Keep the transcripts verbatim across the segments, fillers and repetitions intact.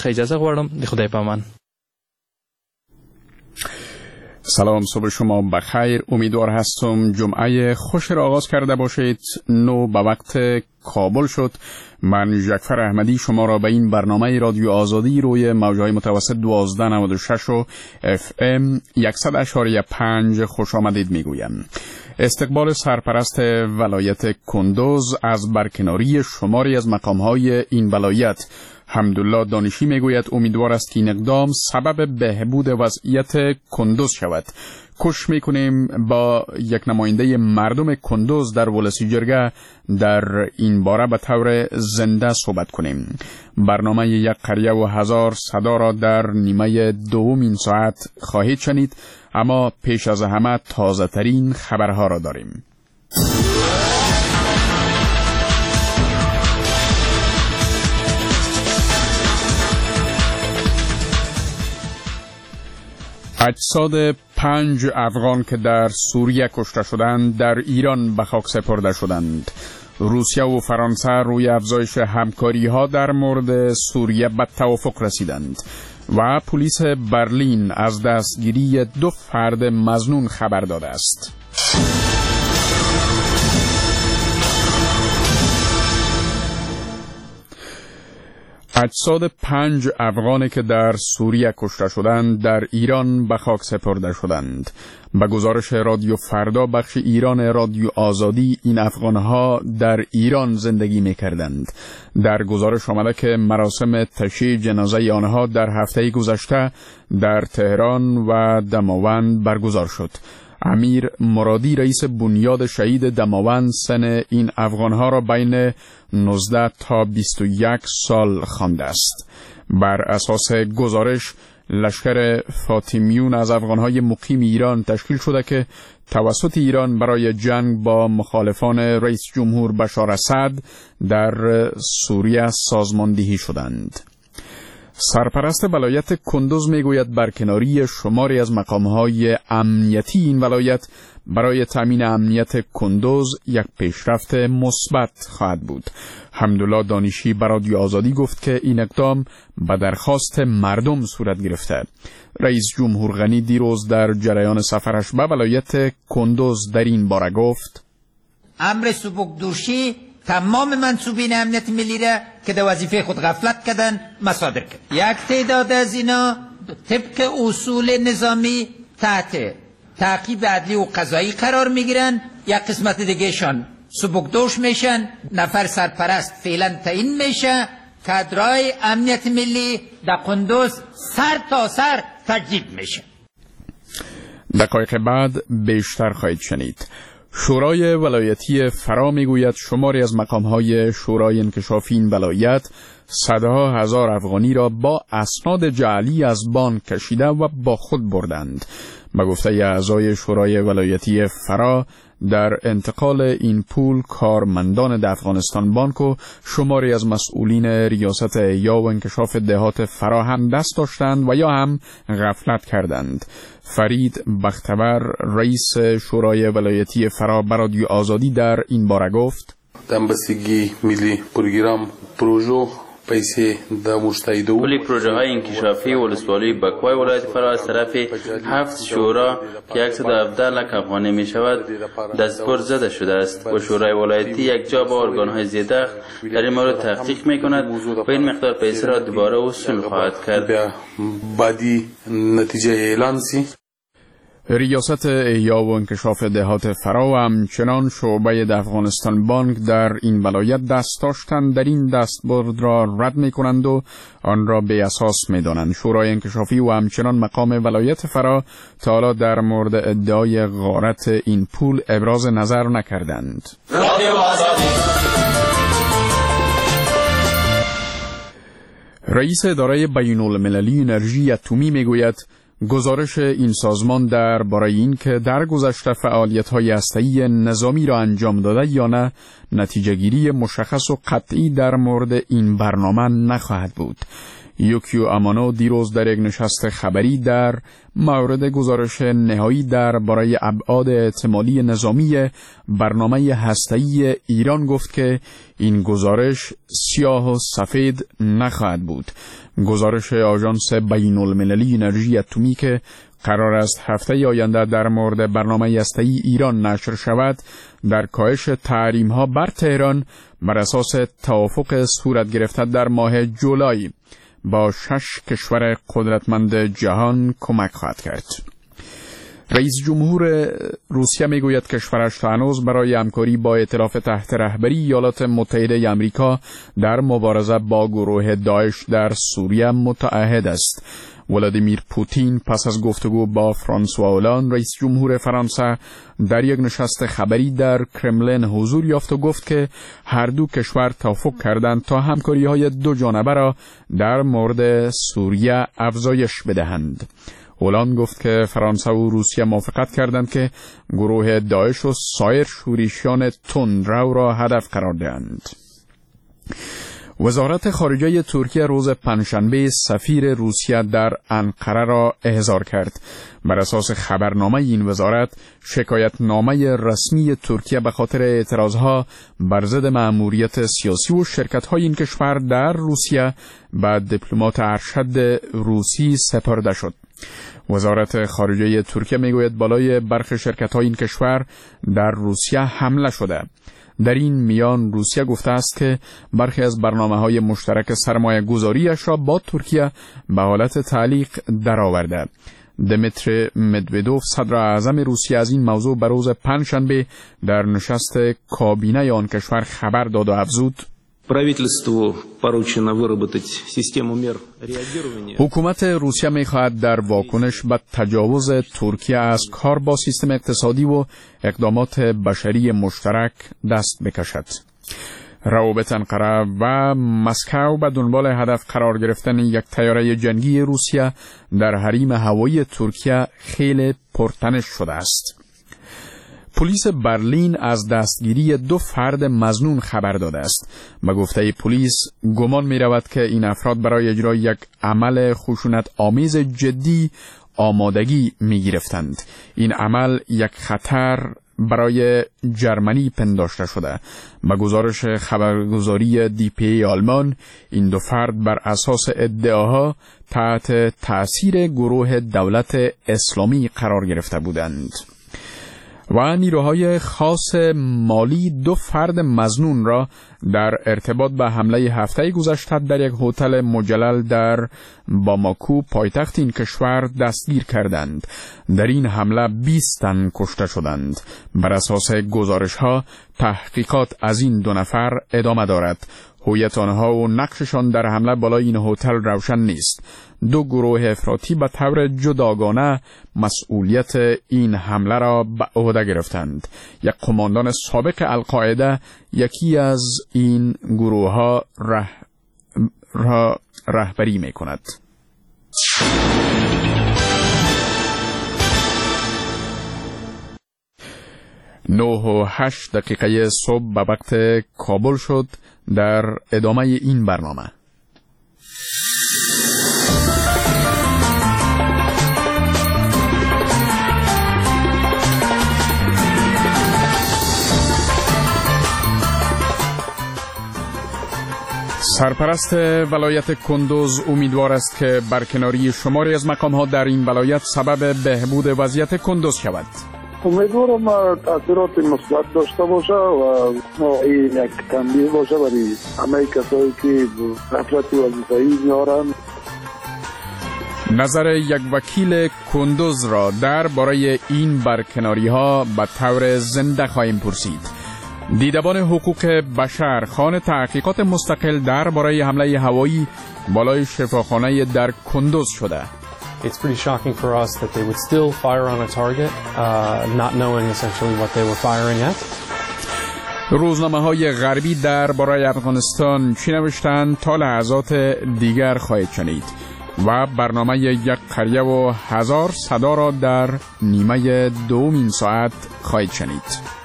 څخه اجازه غواړم. د خدای په امان. سلام، صبح شما بخیر. امیدوار هستم جمعه خوش را آغاز کرده باشید. نو به وقت کابل شد. من جعفر احمدی شما را به این برنامه رادیو آزادی روی موجهای متوسط دوازده نود و شش و اف ام صد اشاری پنج خوش آمدید میگویم. استقبال سرپرست ولایت کندوز از برکناری شماری از مقامهای این ولایت حمدالله دانشی میگوید امیدوار است که این اقدام سبب بهبود وضعیت کندوز شود. کوشش میکنیم با یک نماینده مردم کندوز در ولسی جرگه در این باره به طور زنده صحبت کنیم. برنامه یک قریه و هزار صدا را در نیمه دوم این ساعت خواهید شنید، اما پیش از همه تازه ترین خبرها را داریم. اجساد پنج افغان که در سوریه کشته شدند در ایران به خاک سپرده شدند. روسیه و فرانسه روی افزایش همکاری ها در مورد سوریه به توافق رسیدند و پلیس برلین از دستگیری دو فرد مظنون خبر داده است. اجساد پنج افغانی که در سوریه کشته شدند در ایران به خاک سپرده شدند. به گزارش رادیو فردا بخش ایران رادیو آزادی، این افغانها در ایران زندگی می‌کردند. در گزارش آمده که مراسم تشییع جنازه آنها در هفته گذشته در تهران و دماوند برگزار شد. امیر مرادی رئیس بنیاد شهید دماوند سن این افغانها را بین نوزده تا بیست و یک سال خوانده است. بر اساس گزارش لشکر فاطمیون از افغانهای مقیم ایران تشکیل شده که توسط ایران برای جنگ با مخالفان رئیس جمهور بشار اسد در سوریه سازماندهی شدند. سرپرست ولایت کندوز میگوید برکناری شماری از مقامهای امنیتی این ولایت برای تامین امنیت کندوز یک پیشرفت مثبت خواهد بود. حمدالله دانشی به رادیو آزادی گفت که این اقدام به درخواست مردم صورت گرفته. رئیس جمهور غنی دیروز در جریان سفرش به ولایت کندوز در این باره گفت: امر سبکدوشی تمام منصوبین امنیت ملی را که در وظیفه خود غفلت کردن مصادر کرد. یک تعداد از اینا طبق اصول نظامی تحت تعقیب عدلی و قضایی قرار میگیرن، یک قسمت دیگه شان سبکدوش میشن، نفر سرپرست فعلا تعیین میشه، کادرای امنیت ملی در کندوز سر تا سر تجدید میشه. دقایق بعد بیشتر خواهید شنید. شورای ولایتی فرا میگوید شماری از مقامهای شورای انکشافی این ولایت صدها هزار افغانی را با اسناد جعلی از بانک کشیده و با خود بردند. به گفته اعضای شورای ولایتی فرا در انتقال این پول کارمندان د افغانستان بانک و شماری از مسئولین ریاست احیا و انکشاف دهات فرا هم دست داشتند و یا هم غفلت کردند. فرید بختور رئیس شورای ولایتی فرا به رادیو آزادی در این باره گفت: دنبستگی ملی پروگرام پروژو پیسه د مشتهدو کلی پروژه های انکشافی ولسوالی بکوای ولایت فرا از طرف هفت شورا که صد و هفده لک افغانی می شود دستبر زده شده است و شورای ولایتی یک جا با ارگان های زیاده در این مورد تحقیق می کند و این مقدار پیسه را دوباره وصول خواهد کرد. بعدی نتیجه اعلان سی. ریاست احیا و انکشاف دهات فرا و همچنان شعبه د افغانستان بانک در این ولایت دست داشتند در این دستبرد را رد می کنند و آن را به اساس می دانند. شورای انکشافی و همچنان مقام ولایت فرا تا حالا در مورد ادعای غارت این پول ابراز نظر نکردند. رئیس اداره بین المللی انرژی اتمی می گوید گزارش این سازمان در برای این که در گذشته فعالیت‌های هسته‌ای نظامی را انجام داده یا نه نتیجه گیری مشخص و قطعی در مورد این برنامه نخواهد بود. یوکیو امانو دیروز در یک نشست خبری در مورد گزارش نهایی در برای ابعاد احتمالی نظامی برنامه هسته‌ای ایران گفت که این گزارش سیاه و سفید نخواهد بود. گزارش آژانس بین المللی انرژی اتمی که قرار است هفته آینده در مورد برنامه هسته‌ای ایران نشر شود، در کاهش تحریم‌ها بر تهران بر اساس توافق صورت گرفته در ماه جولای با شش کشور قدرتمند جهان کمک خواهد کرد. رئیس جمهور روسیه میگوید کشورش تا هنوز برای همکاری با ائتلاف تحت رهبری ایالات متحده آمریکا در مبارزه با گروه داعش در سوریه متعهد است. ولادیمیر پوتین پس از گفتگو با فرانسوا هولند رئیس جمهور فرانسه در یک نشست خبری در کرملین حضور یافت و گفت که هر دو کشور توافق کردند تا همکاری‌های دو جانبه را در مورد سوریه افزایش بدهند. هولند گفت که فرانسه و روسیه موافقت کردند که گروه داعش و سایر شورشیان تندرو را هدف قرار دهند. وزارت خارجه ترکیه روز پنجشنبه سفیر روسیه در انقره را احضار کرد. بر اساس خبرنامه این وزارت، شکایتنامه رسمی ترکیه به خاطر اعتراضها بر ضد مأموریت سیاسی و شرکت‌های این کشور در روسیه به دیپلمات ارشد روسی سپرده شد. وزارت خارجه ترکیه میگوید بالای برخی شرکت‌های این کشور در روسیه حمله شده. در این میان روسیه گفته است که برخی از برنامه‌های مشترک سرمایه گذاریش را با ترکیه به حالت تعلیق درآورده. دمیتری مدودوف صدر اعظم روسیه از این موضوع به روز پنجشنبه در نشست کابینه آن کشور خبر داد و افزود: حکومت روسیه می‌خواهد در واکنش به تجاوز ترکیه از کار با سیستم اقتصادی و اقدامات بشری مشترک دست بکشد. روابط انقره و مسکو به دنبال هدف قرار گرفتن یک طیاره جنگی روسیه در حریم هوایی ترکیه خیلی پرتنش شده است. پلیس برلین از دستگیری دو فرد مظنون خبر داده است. به گفته پلیس گمان می رود که این افراد برای اجرای یک عمل خشونت آمیز جدی آمادگی می گرفتند. این عمل یک خطر برای جرمنی پنداشته شده. به گزارش خبرگزاری دی پی ای آلمان، این دو فرد بر اساس ادعاها تحت تأثیر گروه دولت اسلامی قرار گرفته بودند. و نیروهای خاص مالی دو فرد مظنون را در ارتباط به حمله هفته گذشته در یک هتل مجلل در باماکو پایتخت این کشور دستگیر کردند. در این حمله بیست تن کشته شدند. بر اساس گزارش‌ها تحقیقات از این دو نفر ادامه دارد. هویت آنها و نقششان در حمله بالای این هتل روشن نیست. دو گروه افراطی به طور جداگانه مسئولیت این حمله را به عهده گرفتند. یک قماندان سابق القاعده یکی از این گروه ها ره... را رهبری می کند. نه و هشت دقیقه صبح به وقت کابل شد. در ادامه این برنامه سرپرست ولایت کندوز امیدوار است که برکناری شماری از مقام‌ها در این ولایت سبب بهبود وضعیت کندوز شود. امیدوارم تاثیرات مثبت داشته باشه و این یک تنبیه باشه برای همه کسایی که غفلت وظیفه‌ای میارن. نظر یک وکیل کندوز را در برای این برکناری ها به طور زنده خواهیم پرسید. دیدبان حقوق بشر خانه تحقیقات مستقل در برای حمله هوایی بالای شفاخانه در کندوز شده. It's pretty shocking for us that they would still fire on a target, uh, not knowing essentially what they were firing at. روزنامه های غربی در برای افغانستان چی نوشتند تا لحظات دیگر خواهید شنید و برنامه یک قریه و هزار صدا را در نیمه دوم این ساعت خواهید شنید.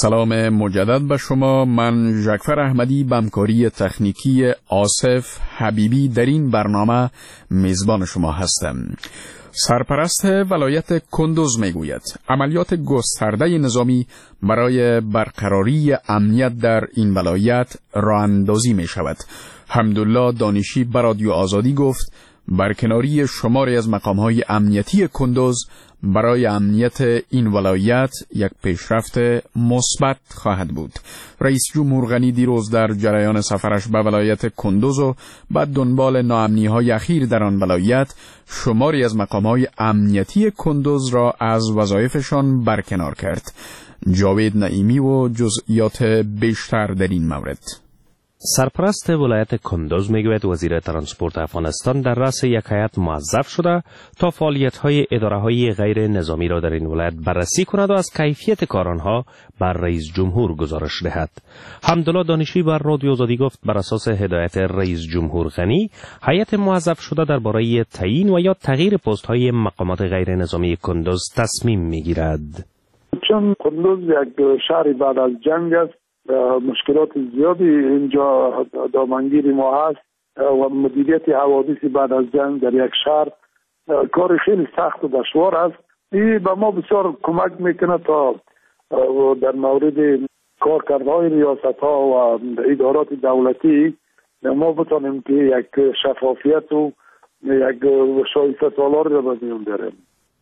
سلام مجدد به شما. من ژکفر احمدی به همکاری تکنیکی آصف حبیبی در این برنامه میزبان شما هستم. سرپرست ولایت کندوز میگوید عملیات گسترده نظامی برای برقراری امنیت در این ولایت راه اندازی می شود. حمدالله دانشی به رادیو آزادی گفت برکناری شماری از مقام‌های امنیتی کندوز برای امنیت این ولایت یک پیشرفت مثبت خواهد بود. رئیس جمهور غنی دیروز در جریان سفرش به ولایت کندوز و بعد دنبال ناامنی‌های اخیر در آن ولایت شماری از مقام‌های امنیتی کندوز را از وظایفشان برکنار کرد. جاوید نعیمی و جزئیات بیشتر در این مورد. سرپرست ولایت کندوز میگوید وزیر ترانسپورت افغانستان در رأس یک هیئت موظف شده تا فعالیت‌های اداره‌های غیر نظامی را در این ولایت بررسی کند و از کیفیت کار آنها بر رئیس جمهور گزارش دهد. حمدالله دانشی بر رادیو آزادی گفت بر اساس هدایت رئیس جمهور غنی هیئت موظف شده درباره تعیین و یا تغییر پست‌های مقامات غیر نظامی کندوز تصمیم میگیرد. چون کندوز یک شهر بعد از جنگ است، مشکلات زیادی اینجا دامنگیری ما هست و مدیریت حوادث بعد از جنگ در یک شهر کار خیلی سخت و دشوار است. این به ما بسیار کمک میکنه تا در مورد کارکردهای ریاست ها و ادارات دولتی ما بتانیم که یک شفافیت و یک شایسته سالاری را به میان بیاریم.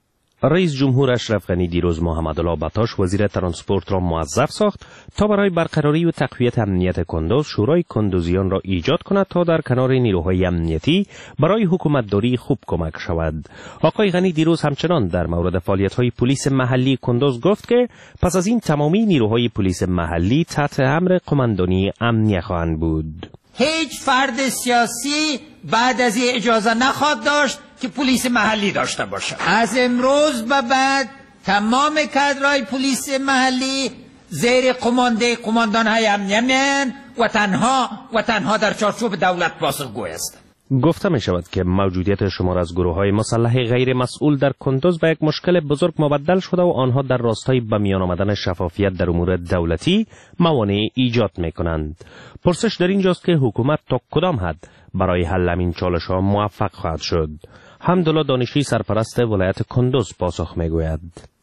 رئیس جمهور اشرف غنی دیروز محمدالله بطاش وزیر ترانسپورت را موظف ساخت تا برای برقراری و تقویت امنیت کندوز شورای کندوزیان را ایجاد کند تا در کنار نیروهای امنیتی برای حکومتداری خوب کمک شود. آقای غنی دیروز همچنان در مورد فعالیت‌های پلیس محلی کندوز گفت که پس از این تمامی نیروهای پلیس محلی تحت امر قماندانی امنیه خواهند بود. هیچ فرد سیاسی بعد از این اجازه نخواهد داشت که پلیس محلی داشته باشه. از امروز به بعد تمام کادرهای پلیس محلی زیر قمانده قماندان‌های امنیه میان و تنها و تنها در چارچوب دولت پاسخگوی هستند. گفته می شود که موجودیت شمار از گروه‌های مسلح غیر مسئول در کندوز به یک مشکل بزرگ مبدل شده و آنها در راستای به میان آمدن شفافیت در امور دولتی موانع ایجاد می کنند. پرسش در اینجاست که حکومت تا کدام حد برای حل این چالش‌ها موفق خواهد شد. حمدالله دانشی سرپرست ولایت کندوز پاسخ می گوید.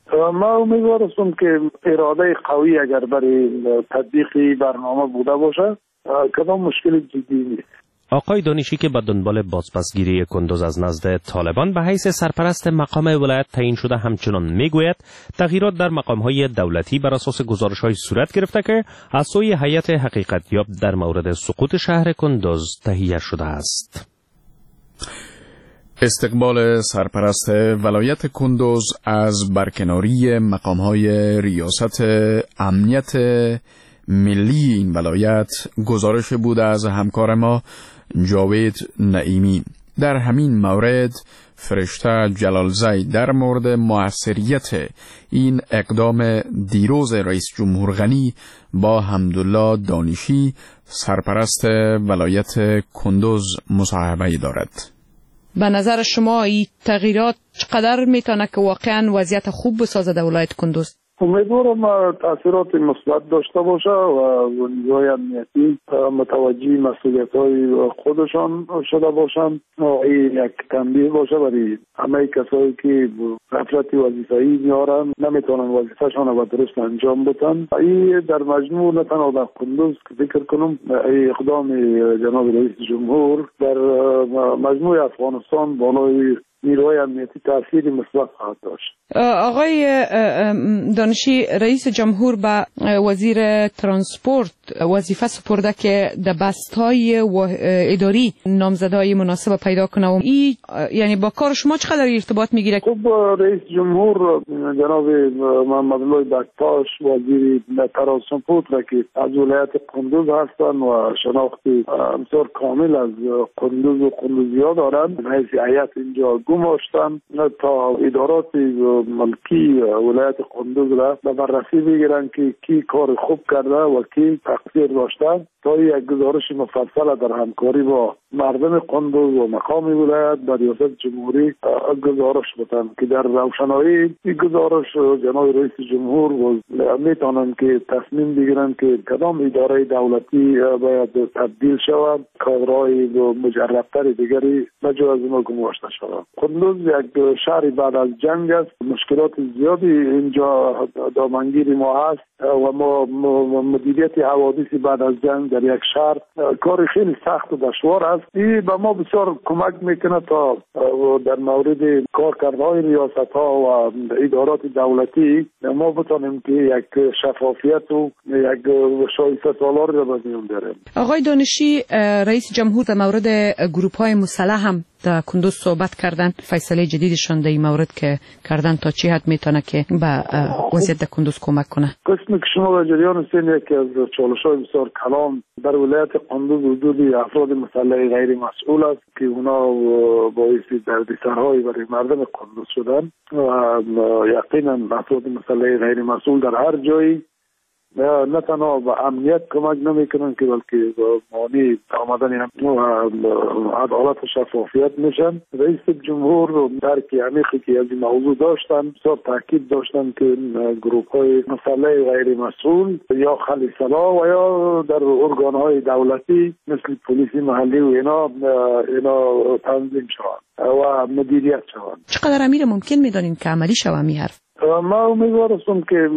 ما امیدوار هستم که اراده قوی اگر برای تطبیق برنامه بوده باشه کدام مشکل جدی نیست. آقای دانشی که با دنبال بازپسگیری کندوز از نزد طالبان به حیث سرپرست مقام ولایت تعیین شده همچنان میگوید تغییرات در مقام‌های دولتی بر اساس گزارش‌های صورت گرفته که از سوی هیئت حقیقتیاب در مورد سقوط شهر کندوز تهیه شده است. استقبال سرپرست ولایت کندوز از برکناری مقام‌های ریاست امنیت ملی این ولایت گزارش بود از همکار ما جاوید نعیمی. در همین مورد فرشته جلالزی در مورد موثریت این اقدام دیروز رئیس جمهور غنی با حمدالله دانشی سرپرست ولایت کندوز مصاحبه دارد. به نظر شما این تغییرات چقدر میتونه که واقعا وضعیت خوب بسازه در ولایت کندوز؟ امیدوارم تاثیرات مثبت داشته باشه و نیروهای امنیتی متوجه مسئولیت‌های خودشان شده باشند. این یک تنبیه باشه برای همه کسایی که غفلت وظیفه‌ای میارن نمیتونن وظیفه‌شان را درست انجام بدن. این در مجموع نه تنها در کندوز که فکر کنم این اقدام جناب رئیس جمهور در مجموع افغانستان بالای نیروهای امنیتی تأثیری مثبت خواهد داشت. آقای دانشی رئیس جمهور به وزیر ترانسپورت وظیفه سپرده که در بستهای اداری نامزدهای مناسب پیدا کنه و این یعنی با کار شما چقدر ارتباط میگیره؟ خب رئیس جمهور جناب محمدالله بطاش وزیر ترانسپورت را که از ولایت کندوز هستن و شناخت بسیار کامل از کندوز و کندوزی‌ها دارن حیث هیئت اینجا گماشتن تا ادارات ملکی ولایت قندوز را به بررسی بگیرن که کی کار خوب کرده و کی تقصیر داشته تا یک گزارش مفصل در همکاری با مردم قندوز و مقام ولایت به ریاست جمهوری گزارش بدن که در روشنایی این گزارش جناب رئیس جمهور میتونن که تصمیم بگیرن که کدام اداره دولتی باید تبدیل شود، کادرهای مجربتر دیگری نجا از ما گماشته شود. قندوز یک شهر بعد از جنگ است، مشکلات زیادی اینجا دامنگیر ما هست و ما مدیریت حوادث بعد از جنگ در یک شهر کار خیلی سخت و دشوار است. این به ما بسیار کمک میکنه تا در مورد کارکردهای ریاست ها و ادارات دولتی ما بتانیم که یک شفافیت و یک شایسته سالار را به میان بیاریم. آقای دانشی، رئیس جمهور در مورد گروپ های مسلح هم در کندوز صحبت کردن، فیصله جدیدشان در این مورد که کردن تا چی حد میتونه که به وضعیت در کندوز کمک کنه؟ قسمی که شما در جریان هستین یکی از چالش‌های بسیار کلان در ولایت قندوز وجود افراد مسلح غیر مسئول است که اونا باعث دردسرهای برای مردم قندوز شدن و یقینا افراد مسلح غیر مسئول در هر جایی نه تنها به امنیت کمک نمیکنن که بلکه مانع آمدن عدالت و شفافیت میشن. رئیس جمهور درک عمیقی که از این موضوع داشتن، بسیار تاکید داشتن که گروپ های مسلح غیر مسئول یا خلیصلا و یا در ارگان های دولتی مثل پلیس محلی و اینا اینا تنظیم شوند و مدیریت شوند. چقدر امیر ممکن میدانین که عملی شوه می حرف؟ ما امیدوار هستم که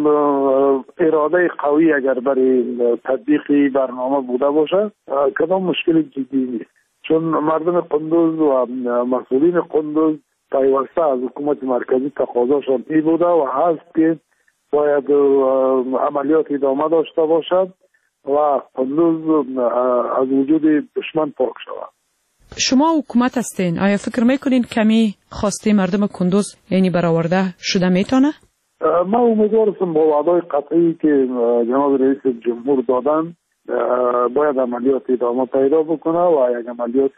اراده قوی اگر برای تطبیق برنامه بوده باشه کدام مشکل جدی نیست، چون مردم قندوز و مسئولین قندوز پیوسته از حکومت مرکزی تقاضاشان این بوده و هست که باید عملیات ادامه داشته باشد و قندوز از وجود دشمن پاک شود. شما حکومت هستین، آیا فکر میکنین کمی خواسته مردم کندوز یعنی برآورده شده میتونه؟ ما امیدوار هستم با وعده قطعی که جناب رئیس جمهور دادن باید عملیات ادامه پیدا بکنه و یک عملیات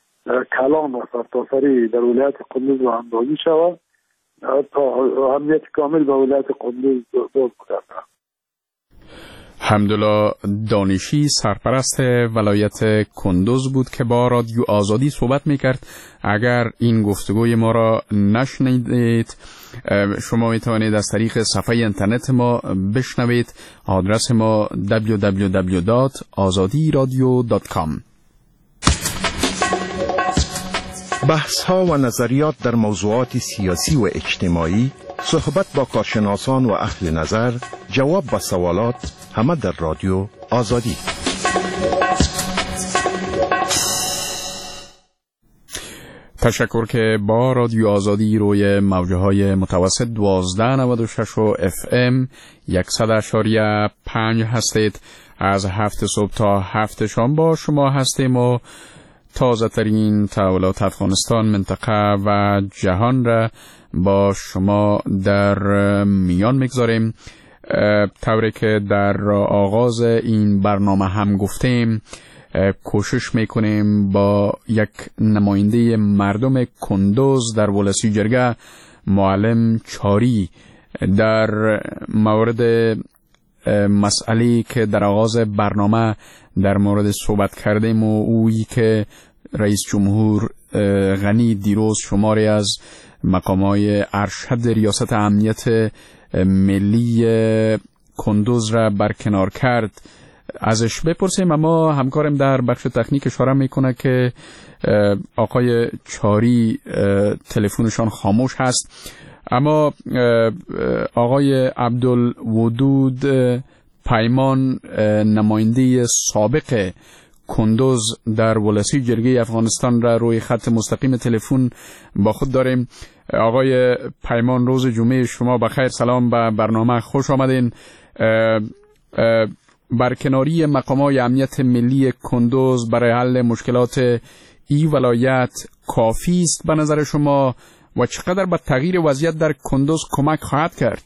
کلان و سرتاسری در ولایت قندوز و اندازی شود تا امنیت کامل به ولایت قندوز باز بکنه. حمدالله دانشی سرپرست ولایت کندوز بود که با رادیو آزادی صحبت میکرد. اگر این گفتگوی ما را نشنیدید شما میتوانید از طریق صفحه اینترنت ما بشنوید. آدرس ما دبلیو دبلیو دبلیو دات آزادی رادیو دات کام. بحث ها و نظریات در موضوعات سیاسی و اجتماعی، صحبت با کارشناسان و اهل نظر، جواب به سوالات، همه در رادیو آزادی. تشکر که با رادیو آزادی روی موجه های متوسط دوازده نود و شش و اف ام صد و پنج هستید. از هفت صبح تا هفت شام با شما هستیم و تازه ترین تحولات افغانستان، منطقه و جهان را با شما در میان میگذاریم. طوری که در آغاز این برنامه هم گفتیم کوشش میکنیم با یک نماینده مردم کندوز در ولسی جرگه معلم چاری در مورد مسئله که در آغاز برنامه در مورد صحبت کردیم و اویی که رئیس جمهور غنی دیروز شماری از مقامای ارشد ریاست امنیت ملی کندوز را برکنار کرد ازش بپرسیم. اما همکارم در بخش تکنیک اشاره میکنه که آقای چاری تلفنشان خاموش هست. اما آقای عبدالودود پیمان نماینده سابق کندوز در ولسی جرگه افغانستان را روی خط مستقیم تلفن با خود داریم. آقای پیمان روز جمعه شما بخیر. سلام به برنامه، خوش آمدین. برکناری مقامات امنیت ملی کندوز برای حل مشکلات این ولایت کافی است به نظر شما و چقدر به تغییر وضعیت در کندوز کمک خواهد کرد؟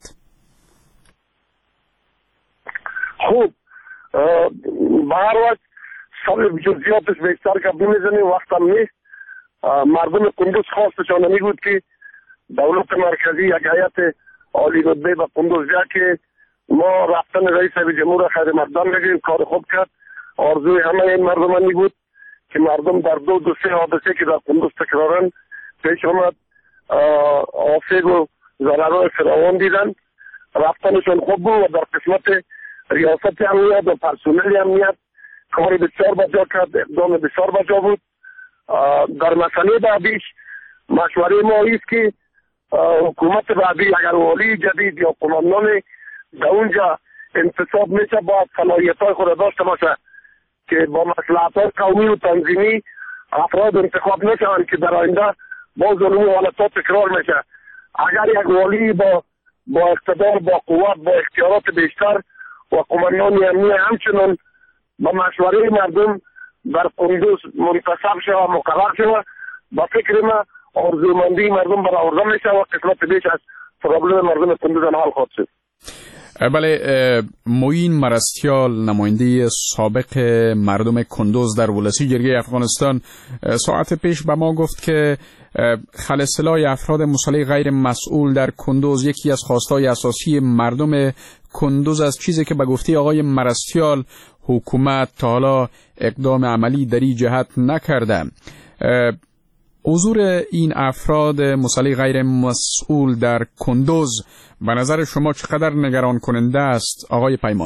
خوب، به هر وقت سر جزئیاتش بیشتر که بمیزنیم وقتم نیست. مردم کندوز خواستشان نمی بود که دولت مرکزی یک هیئت عالی رتبه به کندوز جا که ما رفتن رئیس جمهور خیر مقدم بگیم، کار خوب کرد. آرزوی همه این مردمانی بود که مردم در دو دو سه حادثه که در کندوز تکرارن پیش آمد آسیب و ضررهای فراوان دیدن. رفتنشان خوب بود و در قسمت ریاست امنیت و پرسنل امنیت کار بسیار بجا کرد، اقدام بسیار بجا بود. در مسئله بعدیش مشوره ما است که حکومت بعدی اگر والی جدید یا قماندان در اونجا انتصاب میشه باید صلاحیت‌های خود داشته باشه که با مصلحت‌های قومی و تنظیمی افراد انتخاب نشوند که در آینده باز اون حالت‌ها تکرار میشه. اگر یک والی با با اقتدار، با قوت، با اختیارات بیشتر و قماندان امنیت همچنان با مشوره مردم در کندوز منتصب شود و مقرر شود، با فکر ما آرزومندی مردم برآورده میشه و قسمت بیش از پرابلم مردم کندوز حل خواهد شد. بله، معین مرستیال، نماینده سابق مردم کندوز در ولسی جرگه افغانستان، ساعت پیش به ما گفت که خلسلای افراد مسلح غیر مسئول در کندوز یکی از خواستهای اساسی مردم کندوز از چیزی که به گفته آقای مرستیال حکومت تا حالا اقدام عملی در این جهت نکرده. حضور این افراد مسلح غیر مسئول در کندوز به نظر شما چقدر نگران کننده است آقای پیمان؟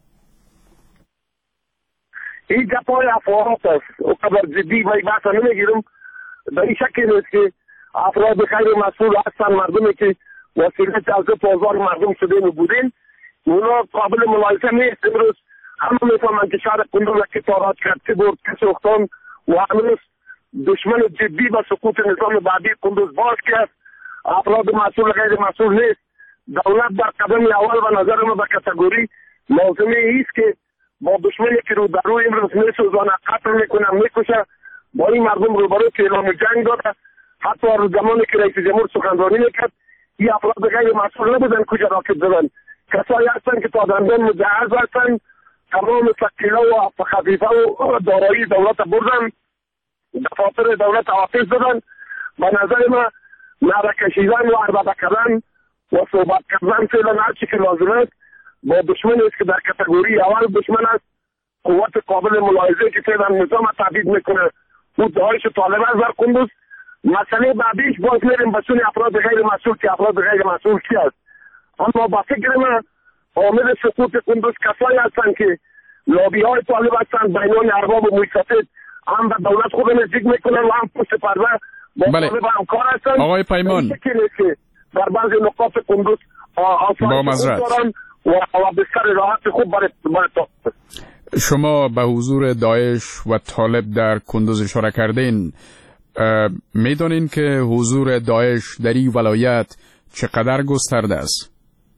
این گپای افواهات است، اونقدر جدی من بحث نمیگیرم. در این شکل نیست که افراد غیر مسئول هستن مردمی که وسیله تعذیب آزار مردم شده بودین، اونا قابل ملاحظه نیست. امروز همه میفهمند که شهر کندوز که تاراج کرد که برد که سوختان و هنوز دشمن جدی و سقوط نظام بعدی کندوز باز کرد. افراد مسئول غیر مسئول نیست. دولت در قدم اول و نظر ما به کاتگوری لازمه ایست که با دشمنی که رو در روی امروز میسوزانه، قتل میکنه، میکشه، با این مردم روبرو که اعلام جنگ داده. حتی رو زمانی که رئیس جمهور سخنرانی میکرد این افراد غیر مسئول نبودن کجا راکت زدن، کسایی هستن که تا دندان مجهز هستن، تمام تکیله و خفیفه و دارایی دولت بردن، دفاتر دولت آتش دادن. به نظر ما نعره کشیدن و عربده کردن و صحبت کردن فعلا هر چی که لازم است با دشمن است که در کاتگوری اول دشمن است، قوت قابل ملاحظه که فعلا نظام تهدید میکنه او داعش طالب است در کندوز. مسئله بعدیش باز میریم به سوی افراد غیر مسئول که افراد غیر مسئول کی است. اما با فکر من عامل سقوط کندوز کسایی هستند که لابی های طالب هستند، بینان ارباب و موسسات هم به دولت خود نزدیک میکنن و هم پشت پرده با بله. طالب همکار هستند. آقای پیمان، در بعضی نقاط کندوز با معذرت و بسیار راحت خوب برای شما به حضور داعش و طالب در کندوز اشاره کردین. میدونین که حضور داعش در این ولایت چقدر گسترده است؟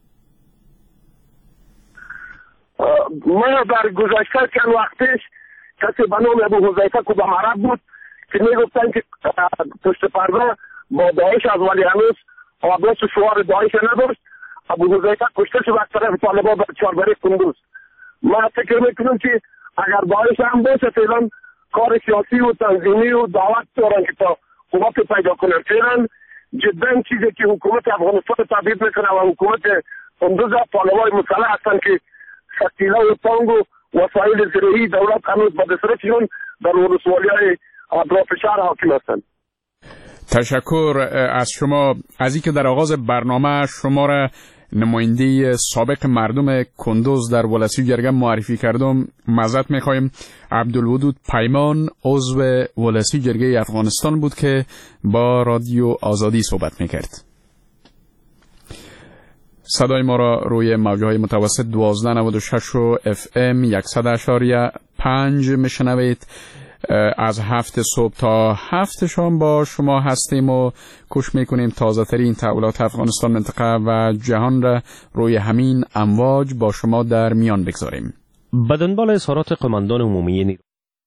ما در گذشته چند وقتش کسی به نام ابو حذیفه که به عرب بود که میگفتن که پشت پرده با داعش از ولی هنوز آباس شعار داعش نداشت. ابو حذیفه کشته شد از طرف طالبان در چهاربری کندوز. ما فکر میکنم که اگر داعش هم باشه فعلا کار سیاسی و تنظیمی و دعوت دارن که تا قوت پیدا کنن. فعلا جدا چیزی که حکومت افغانستان تبعید میکنه و حکومت کندوز طالبان مسلح هستن که شکیله و تانگ و وسایل زرعی دولت هنوز به دسترسشون در ولسوالی‌های اطراف شهر حاکم هستند. تشکر از شما. از اینکه در آغاز برنامه شما را نماینده سابق مردم کندوز در ولسی جرگه معرفی کردم معذرت میخوایم. عبدالودود پیمان عضو ولسی جرگه افغانستان بود که با رادیو آزادی صحبت میکرد. صدای ما را روی موجهای متوسط دوازده نود و شش و اف ام صد اشاریه پنج میشنوید. از هفت صبح تا هفت شام با شما هستیم و کوشش میکنیم تازه ترین تحولات افغانستان، منطقه و جهان را روی همین امواج با شما در میان بگذاریم. به دنبال اظهارات قماندان عمومی نیرو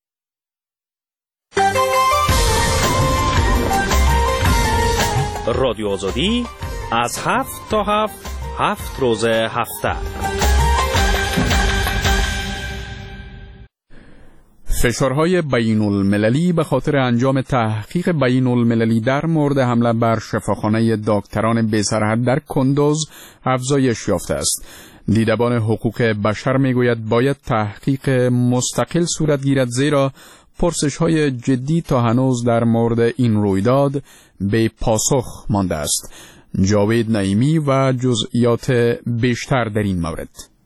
رادیو آزادی از هفت تا هفت هفت روز هفته. فشارهای بین المللی به خاطر انجام تحقیق بین المللی در مورد حمله بر شفاخانه دکتران بی سرحد در کندوز افزایش یافته است. دیدبان حقوق بشر میگوید باید تحقیق مستقل صورت گیرد، زیرا پرسش‌های جدی تا هنوز در مورد این رویداد به پاسخ مانده است. جاوید نعیمی و جزئیات بیشتر در این مورد.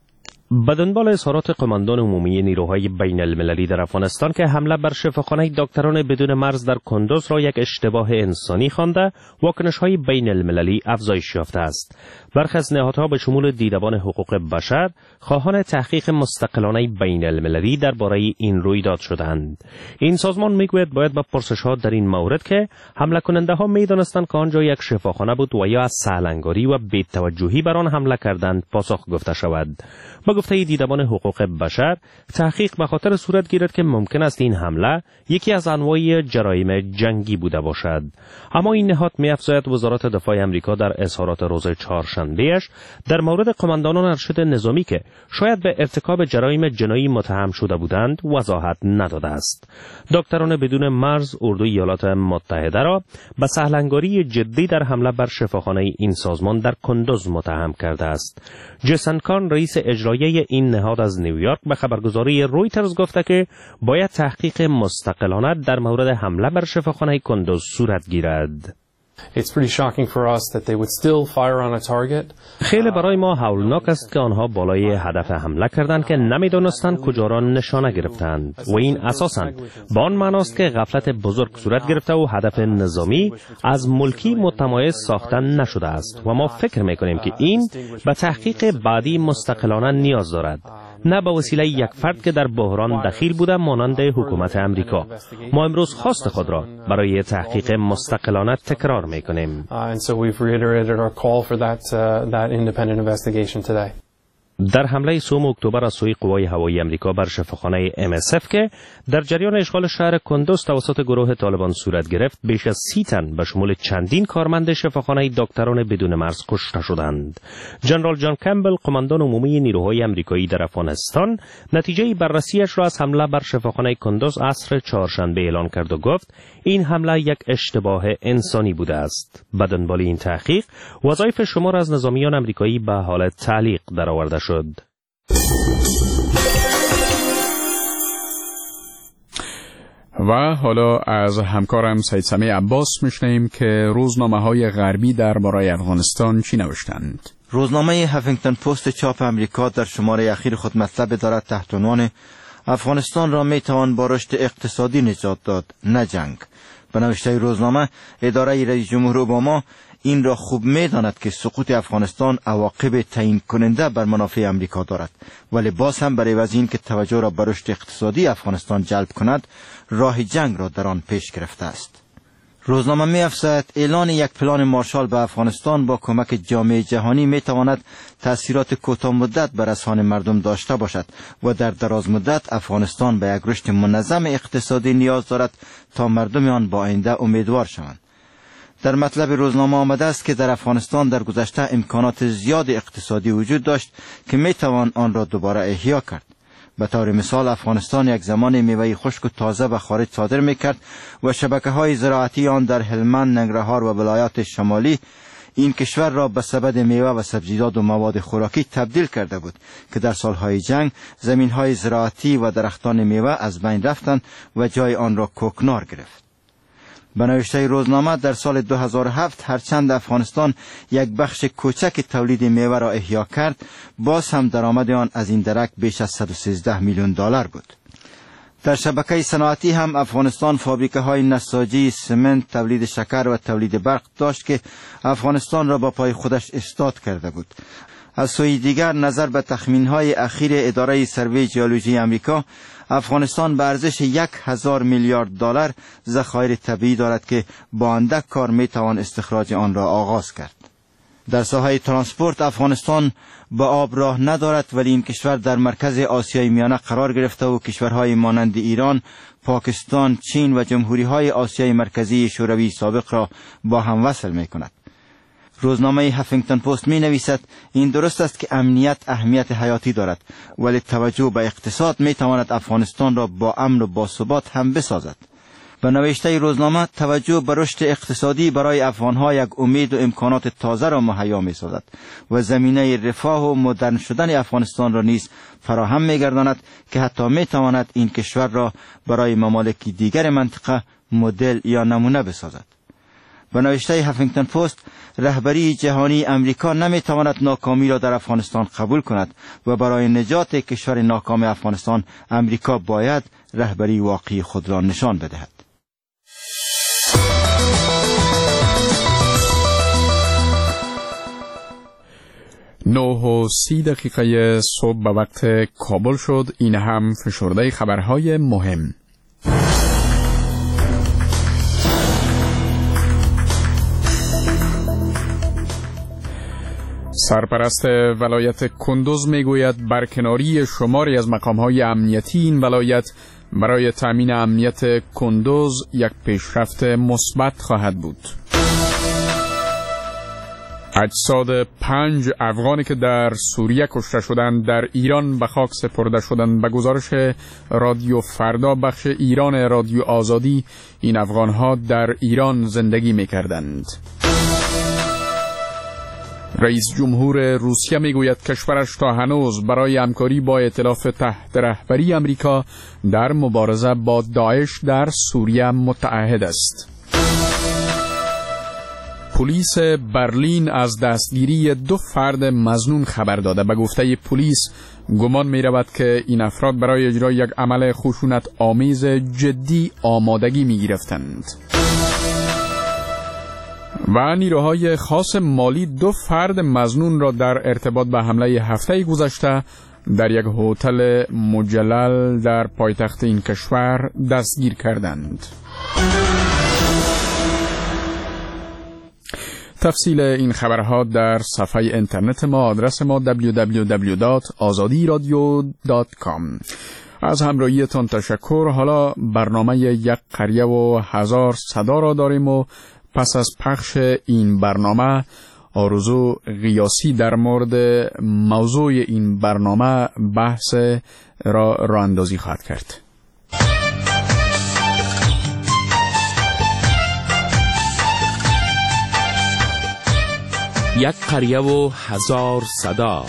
به دنبال اظهارات قماندان عمومی نیروهای بین المللی در افغانستان که حمله بر شفاخانه دکتران بدون مرز در کندوز را یک اشتباه انسانی خوانده، واکنش‌های بین المللی افزایش یافته است. برخی از نهادها به شمول دیدبان حقوق بشر خواهان تحقیق مستقلانه بین المللی درباره این رویداد شدند. این سازمان میگوید باید با پرسش‌ها در این مورد که حمله کننده‌ها می‌دانستند که آنجا یک شفاخانه بود و یا از سهلنگاری و بی‌توجهی بر آن حمله کردند پاسخ گفته شود. با گفته دیدبان حقوق بشر، تحقیق به خاطر صورت گیرد که ممکن است این حمله یکی از انواع جرایم جنگی بوده باشد. اما این نهاد می‌افزاید وزارت دفاع آمریکا در اظهارات روز چهارشنبه‌اش در مورد قماندانان ارشد نظامی که شاید به ارتکاب جرایم جنایی متهم شده بودند وضاحت نداده است. دکتران بدون مرز اردوی ایالات متحده را به سهلنگاری جدی در حمله بر شفاخانه این سازمان در کندوز متهم کرده است. جیسن کان رئیس اجرایی این نهاد از نیویورک به خبرگزاری رویترز گفته که باید تحقیق مستقلانه در مورد حمله بر شفاخانه کندوز صورت گیرد. It's pretty shocking for us that they would still fire on a target. خیلی برای ما هولناک است که آنها بالای هدف حمله کردند که نمیدانستند کجا را نشانه گرفتند و این اساساً با آن معناست که غفلت بزرگ صورت گرفته و هدف نظامی از ملکی متمایز ساخته نشده است و ما فکر میکنیم که این به تحقیق بعدی مستقلانه نیاز دارد، نه به وسیله یک فرد که در بحران دخیل بوده مانند حکومت امریکا. ما امروز خواست خود را برای تحقیق مستقلانه تکرار میکنیم. در حمله سوم اکتبر از سوی قوای هوایی امریکا بر شفاخانه ام اس اف که در جریان اشغال شهر کندوز توسط گروه طالبان صورت گرفت، بیش از سی تن به شمول چندین کارمند شفاخانه دکتران بدون مرز کشته شدند. جنرال جان کمبل، قماندان عمومی نیروهای امریکایی در افغانستان، نتیجه بررسیش را از حمله بر شفاخانه کندوز عصر چهارشنبه اعلان کرد و گفت این حمله یک اشتباه انسانی بوده است. به دنبال این تحقیق، وظایف شمار از نظامیان امریکایی به حالت تعلیق درآورده شد. و حالا از همکارم سید سمیع عباس میشنیم که روزنامه‌های غربی درباره افغانستان چی نوشتند. روزنامه هفینگتون پست چاپ امریکا در شماره اخیر خود مطلب دارد تحت عنوان افغانستان را میتوان با رشد اقتصادی نجات داد، نه جنگ. به نوشته روزنامه، اداره رئیس جمهور اوباما این را خوب می‌داند که سقوط افغانستان عواقب تعیین کننده بر منافع امریکا دارد، ولی باز هم برای از این که توجه را به رشد اقتصادی افغانستان جلب کند، راه جنگ را در آن پیش گرفته است. روزنامه می‌افزاید اعلان یک پلان مارشال به افغانستان با کمک جامعه جهانی می‌تواند تأثیرات کوتاه مدت بر اذهان مردم داشته باشد و در دراز مدت افغانستان به یک رشد منظم اقتصادی نیاز دارد تا مردم آن با آینده امیدوار شوند. در مطلب روزنامه آمده است که در افغانستان در گذشته امکانات زیاد اقتصادی وجود داشت که میتوان آن را دوباره احیا کرد. به طور مثال افغانستان یک زمان میوه خشک و تازه به خارج صادر میکرد و شبکه‌های زراعتی آن در هلمند، ننگرهار و ولایات شمالی این کشور را به سبد میوه و سبزیجات و مواد خوراکی تبدیل کرده بود که در سالهای جنگ زمین‌های زراعتی و درختان میوه از بین رفتند و جای آن را کوکنار گرفت. به نوشته روزنامه در سال دو هزار و هفت هرچند افغانستان یک بخش کوچک تولید میوه را احیا کرد، باز هم درآمد آن از این درک بیش از صد و سیزده میلیون دلار بود. در شبکه صنعتی هم افغانستان فابریکه های نساجی، سمنت، تولید شکر و تولید برق داشت که افغانستان را با پای خودش استاد کرده بود. از سوی دیگر نظر به تخمین های اخیر اداره سروی ژئولوژی امریکا، افغانستان به ارزش یک هزار میلیارد دلار ذخایر طبیعی دارد که با اندک کار می توان استخراج آن را آغاز کرد. در ساحه ترانسپورت افغانستان با آب راه ندارد، ولی این کشور در مرکز آسیای میانه قرار گرفته و کشورهای مانند ایران، پاکستان، چین و جمهوری های آسیای مرکزی شوروی سابق را با هم وصل می کند. روزنامه هفینگتون پست می نویسد این درست است که امنیت اهمیت حیاتی دارد، ولی توجه به اقتصاد می تواند افغانستان را با امن و با ثبات هم بسازد. به نوشته روزنامه توجه به رشد اقتصادی برای افغانها یک امید و امکانات تازه را مهیا می سازد و زمینه رفاه و مدرن شدن افغانستان را نیز فراهم می گرداند که حتی می تواند این کشور را برای ممالک دیگر منطقه مدل یا نمونه بسازد. به نوشته هفینگتون پست، رهبری جهانی امریکا نمی تواند ناکامی را در افغانستان قبول کند و برای نجات کشور ناکام افغانستان امریکا باید رهبری واقعی خود را نشان بدهد. نه و سی دقیقه صبح به وقت کابل شد. این هم فشرده خبرهای مهم. سرپرست ولایت کندوز میگوید برکناری شماری از مقام‌های امنیتی این ولایت برای تامین امنیت کندوز یک پیشرفت مثبت خواهد بود. اجساد پنج افغانی که در سوریه کشته شدند در ایران به خاک سپرده شدند. به گزارش رادیو فردا بخش ایران رادیو آزادی، این افغان‌ها در ایران زندگی می‌کردند. رئیس جمهور روسیه میگوید کشورش تا هنوز برای همکاری با ائتلاف تحت رهبری امریکا در مبارزه با داعش در سوریه متعهد است. پلیس برلین از دستگیری دو فرد مظنون خبر داده. به گفته پلیس گمان می رود که این افراد برای اجرای یک عمل خشونت آمیز جدی آمادگی می گرفتند. و نیروهای خاص مالی دو فرد مظنون را در ارتباط به حمله هفته گذشته در یک هتل مجلل در پایتخت این کشور دستگیر کردند. تفصیل این خبرها در صفحه اینترنت ما، آدرس ما دبلیو دبلیو دبلیو دات آزادی رادیو دات کام. از همراهیتان تشکر. حالا برنامه یک قریه و هزار صدا را داریم و پس از پخش این برنامه آرزو قیاسی در مورد موضوع این برنامه بحث را راه اندازی خواهد کرد. یک قریه و هزار صدا.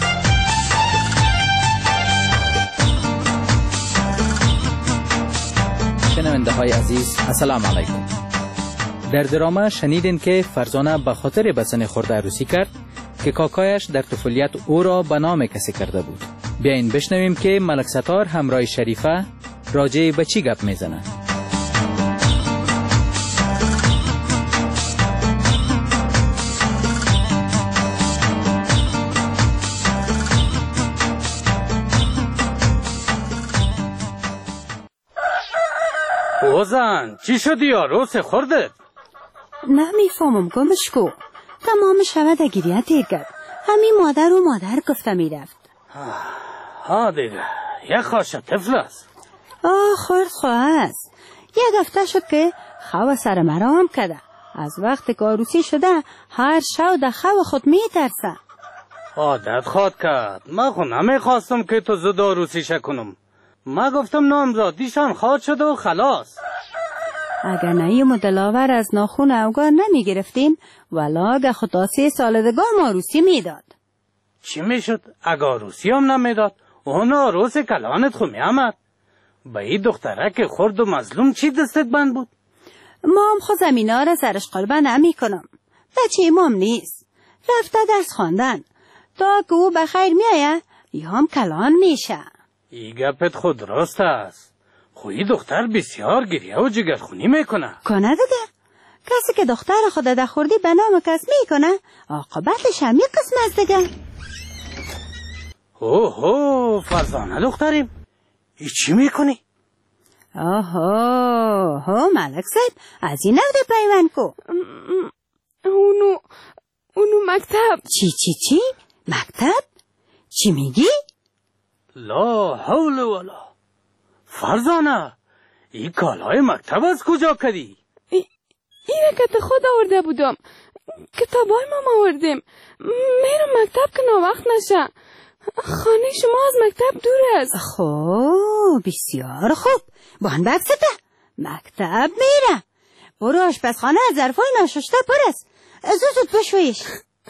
شنونده های عزیز، السلام علیکم. در درامه شنیدین که فرزانه به خاطر بسن خورد عروسی کرد که کاکایش در طفولیت او را به نام کسی کرده بود. بیاین بشنویم که ملک ستار همراه شریفه راجع به چی گپ میزنه. اوزن چی شدی یا روز خوردت؟ نمیفهمم گمش کو. تمام شب دگیریت دیگر همین مادر و مادر گفته میرفت. ها دیگه یک خواشه طفل است. آه خورد خواه است. یک هفته شد که خواه سر مرام کده. از وقت که عروسی شده هر شب در خواه خود میترسه. عادت خواد کرد. من خود نمیخواستم که تو زود عروسی شکنم. من گفتم نامزادیشان خواد شده و خلاص. اگر نیم دلاور از ناخون اوگار نمی گرفتیم ولا اگر خدا سه سال دگار ما عروسی میداد. چی میشد اگر عروسی هم نمیداد؟ اون عروس کلانت خو میامد. به این دختره که خورد و مظلوم چی دستت بند بود؟ ما هم خود زمینا را سرش قلبه نمی کنم. بچه امام نیست. رفته درس خواندن. تا که او بخیر میایه یا هم کلان میشه. ای گپت خود راست است. خوی دختر بسیار گریه و جگرخونی میکنه. کنه دیگه. کسی که دختر خود ده خوردی به نام کس میکنه عاقبتش هم یک قسم است دیگه. اوه اوه فرزانه دختریم ای چی میکنی؟ آها ها ملک صاحب از این نوده پیوند کو. اونو اونو مکتب. چی چی چی؟ مکتب؟ چی میگی؟ لا حول ولا. فرزانه این کالای مکتب از کجا کردی؟ ای اینه که خود آورده بودم. کتابای ما آوردیم. میرم مکتب که ناوقت نشه. خانه شما از مکتب دور است. خب بسیار خوب. بان بکسته مکتب میره. برو آشپزخانه از ظرفای ناشسته پر است. زود بشویش.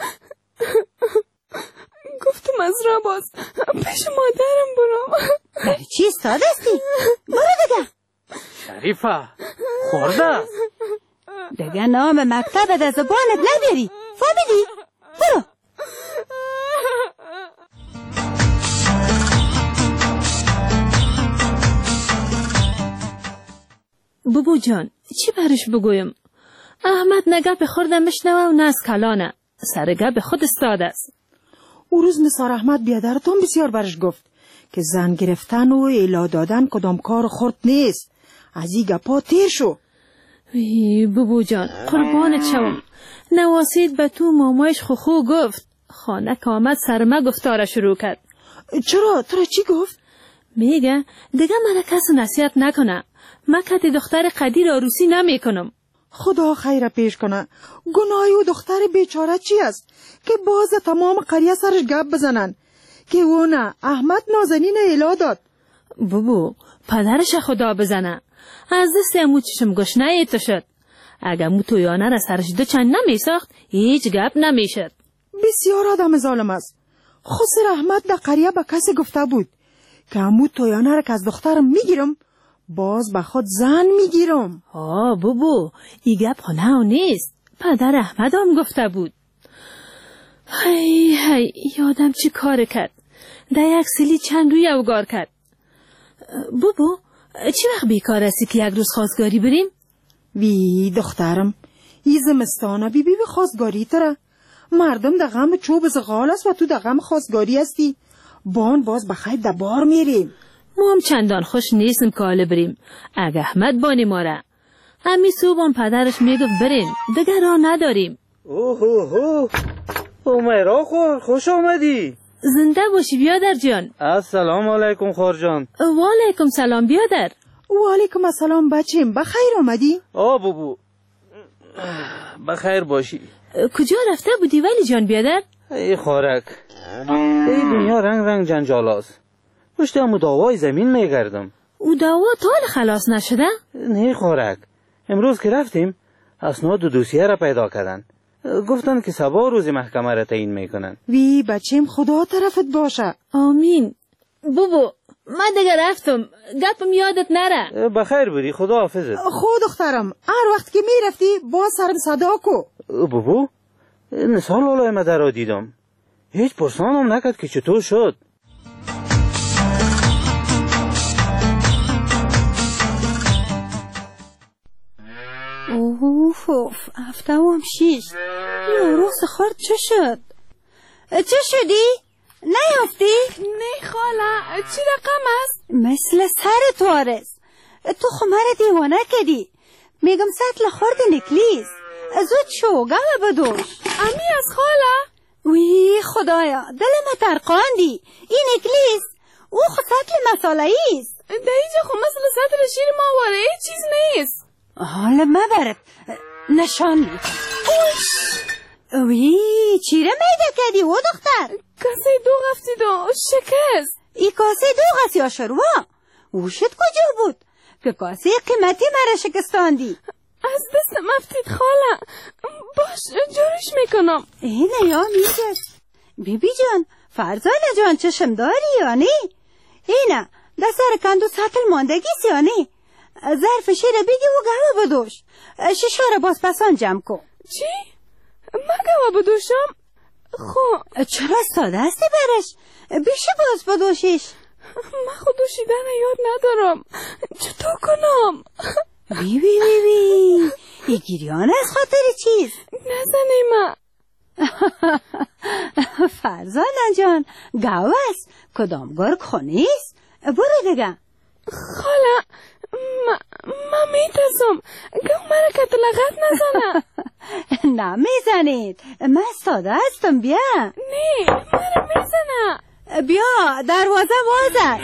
گفتم از را باز پیش مادرم برام. برای چی استاده استی؟ برو دیگه. شریفه خورده دیگه نام مکتبت از زبانت نبیاری. فهمیدی؟ برو. بابو جان چی برش بگویم؟ احمد نه گپ خوردم مشنوه و نه از کلانه. سر گپ خود استاد است. او روز نثار احمد بیادرتون بسیار برش گفت که زن گرفتن و الا دادن کدام کار خورد نیست. از این گپا تیر شو. وی بابو جان قربانت شوم. نواسید به تو مامایش خو خو گفت. خانه که آمد سر ما گفتاره شروع کرد. چرا؟ ترا چی گفت؟ میگه دیگه من کس نصیحت نکنه. من کتی دختر قدیر عروسی نمی کنم. خدا خیر پیش کنه. گناهی و دختر بیچاره چی است که باز تمام قریه سرش گپ بزنن که او نه احمد نازنین الا داد. بابو پدرش خدا بزنه. از دست امو چشم گشنه ایتو شد. اگه مو تویانه را سرش دو چند نمی ساخت هیچ گپ نمی شد. بسیار آدم ظالم است. خسر احمد در قریه به کسی گفته بود که امو تویانه را که از دخترم میگیرم باز به خود زن میگیرم. آه بابو ای گپ خونه نیست. پدر احمد هم گفته بود. هی هی یادم چی کار کرد. در یک سلی چند روی اوگار کرد. بابو چی وقت بیکار هستی که یک روز خواستگاری بریم؟ وی دخترم ای زمستانه بی بی بی خواستگاری تره. مردم در غم چوب زغال است و تو در غم خواستگاری هستی. بان باز بخیر در بار میریم. ما هم چندان خوش نیستم که حاله بریم. اگه احمد بانی ماره همی صبح پدرش میگفت بریم دیگه راه نداریم. اوه اوه اومرا خور خوش آمدی. زنده باشی بیادر جان. السلام علیکم خور جان. و علیکم سلام بیادر. و علیکم السلام بچیم بخیر آمدی؟ آه بابو بخیر باشی. کجا رفته بودی ولی جان بیادر؟ ای خورک ای دنیا رنگ رنگ جنجال است. پشت همو داوای زمین میگردم. او داوا تال خلاص نشده؟ نه خورک امروز که رفتیم اسناد و دوسیه را پیدا کردن. گفتن که سبا روز محکمه را تعیین میکنن. وی بچیم خدا طرفت باشه. آمین. بابا من دیگه رفتم گپم یادت نره. بخیر بری خدا حافظت. خود دخترم هر وقت که میرفتی با سرم صدا کو. بابا نثار لالای مدر را دیدم. هیچ پرسانم نکرد که چطور شد. اوف اوف هفته هم شیش. یا رخص خورد چه شد؟ چه شدی؟ نیافتی؟ نه خاله چی رقم است؟ مثل سر تو آرز. تو خمر دیوانه کدی. میگم سطل خورد نکلیس. زود شو گوه بدوش. امی از خاله؟ وی خدایا دل ما ترقاندی. این نکلیس او خود سطل مساله ایست. در اینجا خود مثل سطل شیر ما واره ای چیز نیست. حالا مبرد نشان میکنم. وی چیره میده کدی و دختر؟ کاسه دو غفتی دو شکست. ای کاسه دو غفتی یا شروع وشت کجا بود که کاسه قیمتی مرا شکستاندی؟ از دست مفتید خاله. باش جورش میکنم. اینه یا میگه بی بی جان فرزانه جان چشم داری یا نی؟ اینه در سر کندو سطل ماندگی یا نی؟ ظرف شیر بگی و گوه بدوش. شیشه را باز پسان جمع کن. چی؟ من گوه بدوشم؟ خب چرا ساده هستی برش؟ بیشه باز بدوشیش. من خود دوشیدن یاد ندارم. چطور کنم؟ بی بی بی بی ای گیریان از خاطر چیز؟ نزنی من. فرزانه جان گوه است کدام گرگ خونیست. برو دیگه. خاله ما ما میترسم گو مرا کت لغت نزنه. نمیزنید من ساده هستم. بیا. نه مرا میزنه. بیا دروازه باز است.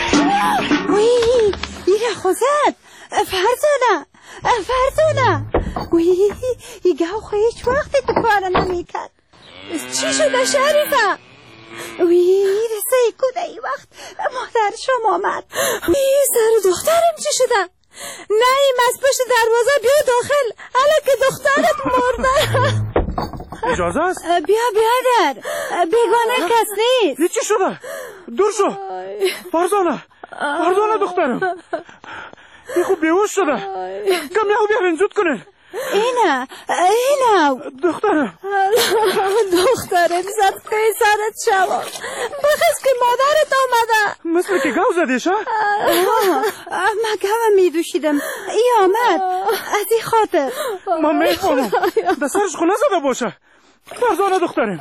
وی ایره خوزد. فرزانه فرزانه وی ایگه خو هیچ وقت تو کار نمیکرد. چی شده شریفه؟ وی رسه کده ای وقت مادر شما آمد. وی سر دخترم چی شده؟ نیم از پشت دروازه بیا داخل حالا که دخترت مرده. اجازه است؟ بیا بیادر بیگانه کس نیست. چی شده؟ دور شو. فرزانه فرزانه دخترم ای خوب بیهوش شده. کم یهو بیارین زود کنین. اینه اینه دخترم دخترم صدقه سرت شوا بخست که مادرت آمده. مثل که گو زدیش ها؟ من گوه میدوشیدم ای آمد از این خاطر. من میفهمم در سرش خونه زده باشه. فرزانه دخترم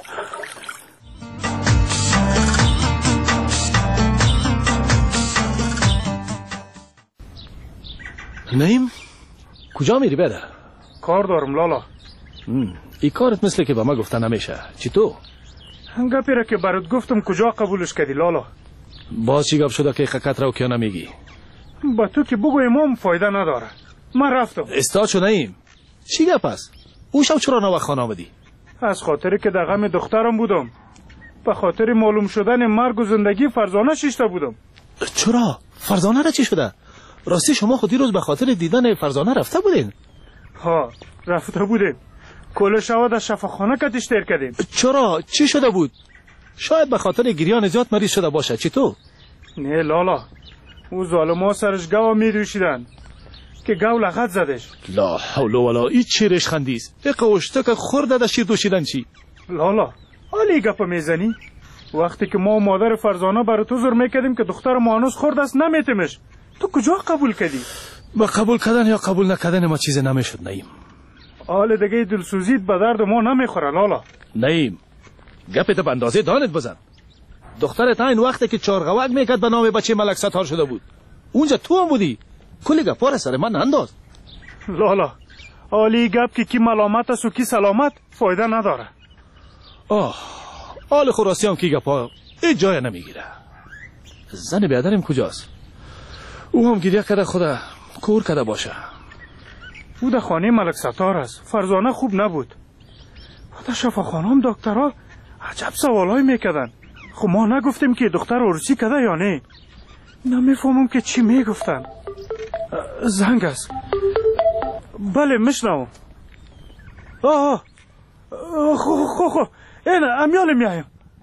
نعیم کجا میری بدر؟ کار دارم لالا. ای کارت مثل که به ما گفته نمیشه. چی تو؟ گپی را که برات گفتم کجا قبولش کردی لالا؟ باز چی گپ شده که حقیقت رو کیا نمیگی؟ با تو که بگویم هم فایده نداره. من رفتم. استاد شو نعیم. چی گپ است؟ او شب چرا نوخ خانه آمدی؟ از خاطری که در غم دخترم بودم. به خاطر معلوم شدن مرگ و زندگی فرزانه شیشته بودم. چرا؟ فرزانه را چی شده؟ راستی شما خودی روز به خاطر دیدن فرزانه رفته بودین؟ ها رفته بودیم. کل شوا در شفاخانه کتش تیر کردیم. چرا؟ چی شده بود؟ شاید به خاطر گریان زیاد مریض شده باشه. چی تو؟ نه لالا او ظالما سرش گوا میدوشیدن که گو لغت زدش. لا حول ولا ای چیرش خندیز اقوشته که خورده در شیر دوشیدن چی؟ لالا حالی گپ میزنی؟ وقتی که ما و مادر فرزانه برای تو زور میکردیم که دختر ما هنوز خورد است نمیتیمش، تو کجا قبول کردی؟ با قبول کردن یا قبول نکردن ما چیز نمیشد نعیم. حال دیگه دلسوزیت به درد ما نمیخوره لالا. نعیم گپت به اندازه دانت بزن. دخترت این وقتی که چارغوک میکرد به نام بچه ملک ستار شده بود، اونجا تو هم بودی. کلی گپا سر من انداز. لالا حالی گپ که کی ملامت است و کی سلامت فایده نداره. آه حال خراستی هم کی گپا هیچ جای نمیگیره. زن بیادرم کجاست؟ او هم گریه کرده خدا کور کرده باشه. او در خانه ملک ستار است. فرزانه خوب نبود. در شفاخانه هم دکترها عجب سوالای میکردن. خب ما نگفتیم که دختر عروسی کرده یا نه. نمیفهمم که چی میگفتن. زنگ است. بله میشنوم. آه خو خو خو اینه امیال میایم.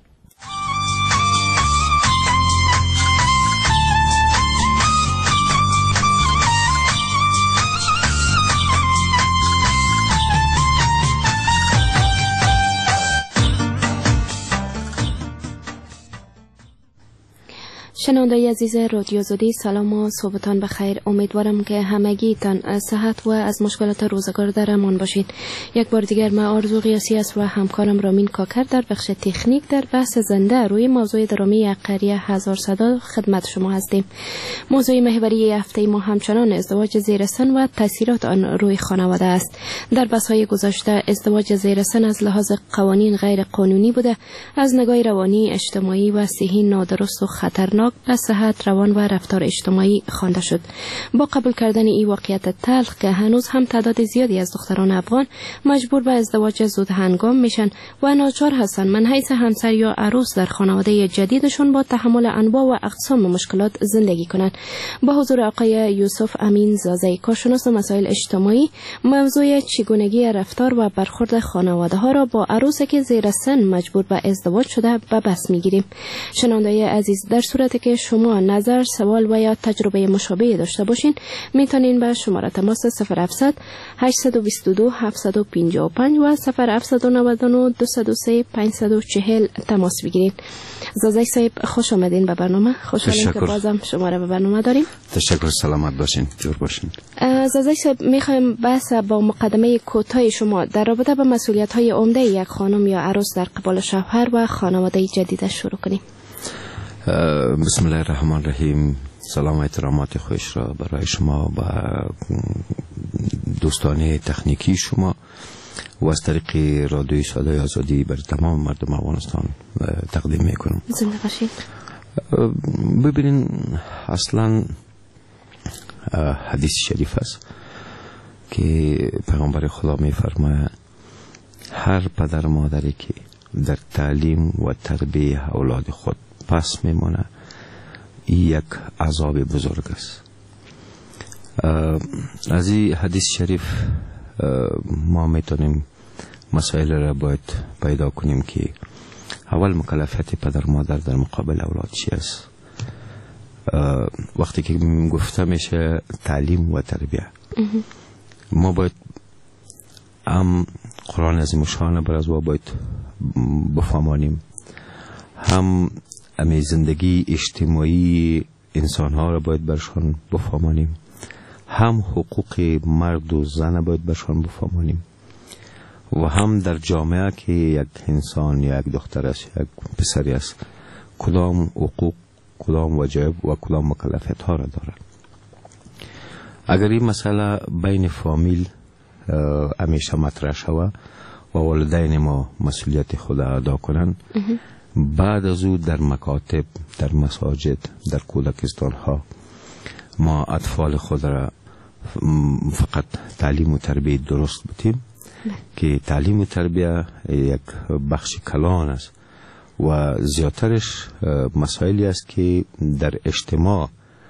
شنوندای عزیز رادیو آزادی، سلام و صبحتان بخیر. امیدوارم که همگیتان صحت و از مشکلات روزگار در امان باشید. یک بار دیگر من آرزو قیاسی است و همکارم رامین کاکر در بخش تکنیک در بحث زنده روی موضوع درامی قریه هزار صدا خدمت شما هستیم. موضوع محوری هفته ما همچنان ازدواج زیر سن و تاثیرات آن روی خانواده است. در بحث‌های گذشته ازدواج زیر سن از لحاظ قوانین غیر قانونی بوده، از نگاه روانی، اجتماعی و صحی نادرست و خطرناک به صحت، روان و رفتار اجتماعی خوانده شد. با قبول کردن این واقعیت تلخ که هنوز هم تعداد زیادی از دختران افغان مجبور به ازدواج زود هنگام میشن و ناچار هستند من حیث همسر یا عروس در خانواده جدیدشون با تحمل انواع و اقسام مشکلات زندگی کنند. با حضور آقای یوسف امین زازی، کارشناس مسائل اجتماعی، موضوع چگونگی رفتار و برخورد خانواده ها را با عروسی که زیر سن مجبور به ازدواج شده به بحث میگیریم. شنوندای عزیز، در صورتی که شما نظر، سوال و یا تجربه مشابه داشته باشین میتونین به شماره تماس صفر هفتصد هشتصد و بیست و دو هفتصد و پنجاه و پنج و صفر هفتصد و نود و نه دویست و سه پانصد و چهل تماس بگیرید. زازی صاحب خوش آمدین به برنامه. خوشحالم که بازم شما را به برنامه داریم. تشکر. سلامت باشین. جور باشین. زازی صاحب میخوایم بحث با مقدمه کوتاه شما در رابطه با مسئولیت‌های عمده یک خانم یا عروس در قبال شوهر و خانواده جدید شروع کنیم. بسم الله الرحمن الرحیم. سلام و احترامات خوش را برای شما و دوستان تکنیکی شما و از طریق رادیوی صدای آزادی بر تمام مردم افغانستان تقدیم میکنم. زنده باشید. ببینین اصلا حدیث شریف است که پیغمبر خدا میفرماید هر پدر مادری که در تعلیم و تربیه اولاد خود پس میمونه این یک عذاب بزرگ است. از این حدیث شریف ما میتونیم مسائل را باید پیدا کنیم که اول مکلفیت پدر مادر در مقابل اولاد چی است. وقتی که گفته میشه تعلیم و تربیه، ما باید هم قرآن عظیم شان بر از باید بفهمانیم، هم امی زندگی اجتماعی انسان ها را باید برشان بفهمانیم، هم حقوق مرد و زن باید برشان بفهمانیم، و هم در جامعه که یک انسان یا یک دختر است یک پسری است کدام حقوق، کدام واجب و کدام مکلفیت ها را دارد. اگر این مسئله بین فامیل همیشه مطرح شود و والدین ما مسئولیت خود ادا کنند، بعد از او در مکاتب، در مساجد، در کودکستان ها ما اطفال خود را فقط تعلیم و تربیه درست بتیم که تعلیم و تربیه یک بخش کلان است و زیادترش مسائلی است که در اجتماع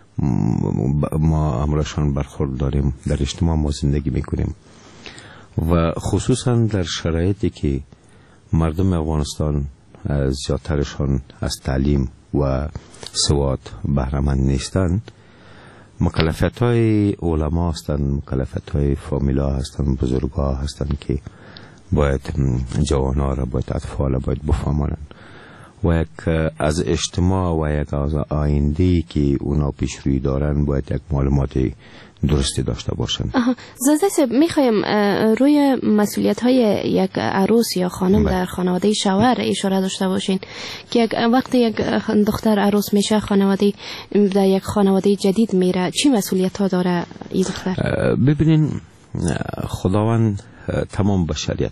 ما امرشان برخورد داریم، در اجتماع ما زندگی میکنیم و خصوصا در شرایطی که مردم افغانستان زیادترشان از تعلیم و سواد بهره‌مند نیستند. مکلفیت های علما هستند، مکلفیت های فامیلا هستند، بزرگا هستند که باید جوانها را، باید اطفال را باید بفهمانند و یک از اجتماع و یک از آینده که اونا پیش روی دارن باید یک معلومات درستی داشته باشند. زاده صاحب، میخوایم روی مسئولیت های یک عروس یا خانم در خانواده شوهر اشاره داشته باشین که یک وقتی یک دختر عروس میشه، خانواده در یک خانواده جدید میره، چی مسئولیت ها داره این دختر؟ ببینین، خداوند تمام بشریت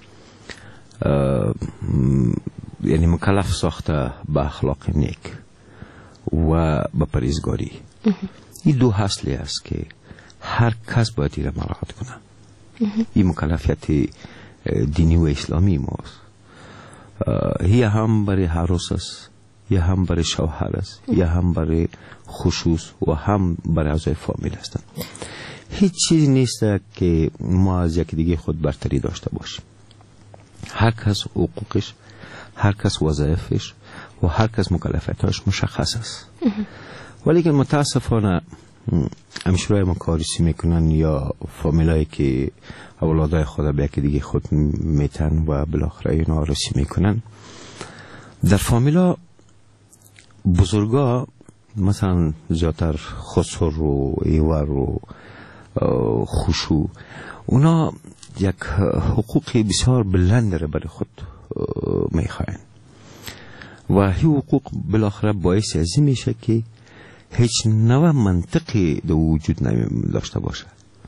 یعنی مکلف ساخته به اخلاق نیک و به پرهیزگاری. این دو اصلی است که هر کس باید این را مراعات کنه. این مکلفیت دینی و اسلامی ماست. هی هم برای عروس است، یا هم برای شوهر است، یا هم برای خصوص و هم برای اعضای فامیل هستند. هیچ چیزی نیست که ما از یک دیگه خود برتری داشته باشیم. هر کس حقوقش، هر کس وظایفش و هر کس مکلفیتاش مشخص است. ولی که متاسفانه همشورای ما کارسی میکنن یا فامیلایی که اولادای خود به یکی دیگه خود میتن و بالاخره اینا رسی میکنن. در فامیلا بزرگا مثلا زیادتر خسر و ایور و خوشو، اونا یک حقوق بسیار بلند را برای خود میخواین و این حقوق بالاخره باعث از این میشه که هیچ نوع منطقی در وجود نمیداشته باشه.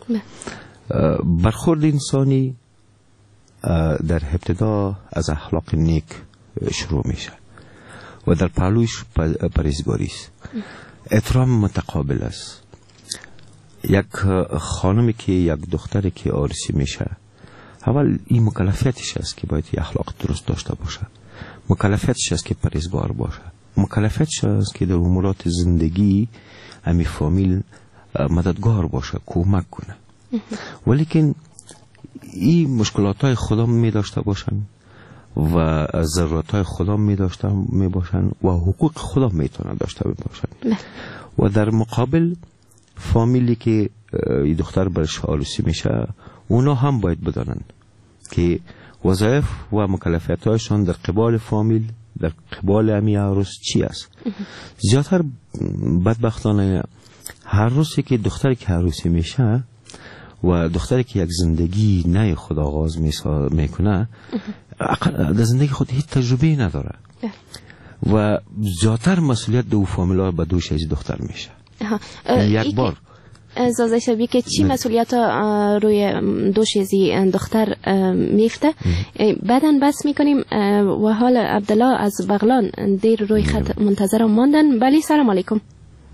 برخورد انسانی در ابتدا از اخلاق نیک شروع میشه و در پهلوش پرهیزگاری است. احترام متقابل است. یک خانمی که یک دختری که عروسی میشه، اول این مکلفیتش است که باید اخلاق درست داشته باشه، مکلفیتش است که پرهیزگار باشه، مکلفیتش است که در امورات زندگی امی فامیل مددگار باشه، کمک کنه. ولیکن این مشکلات های خدا می داشته باشن و ضرورت های خدا می داشته می باشن و حقوق خدا می تونه داشته باشن و در مقابل فامیلی که این دختر برش عروسی میشه، اونا هم باید بدانن که وظایف و مکلفیت هایشان در قبال فامیل، در قبال امی عروس چی است. زیادتر بدبختانه هر روزی که دختری که عروسی میشه و دختری که یک زندگی نه خود آغاز میکنه، در زندگی خود هیچ تجربه نداره و زیادتر مسئولیت دو فامیلا به دوش از دختر میشه. یک بار زازه شبیه که چی مسئولیت روی دوش ازی دختر میفته. بعداً بس میکنیم و حال عبدالله از بغلان دیر روی خط منتظرم ماندن. بله، سلام علیکم.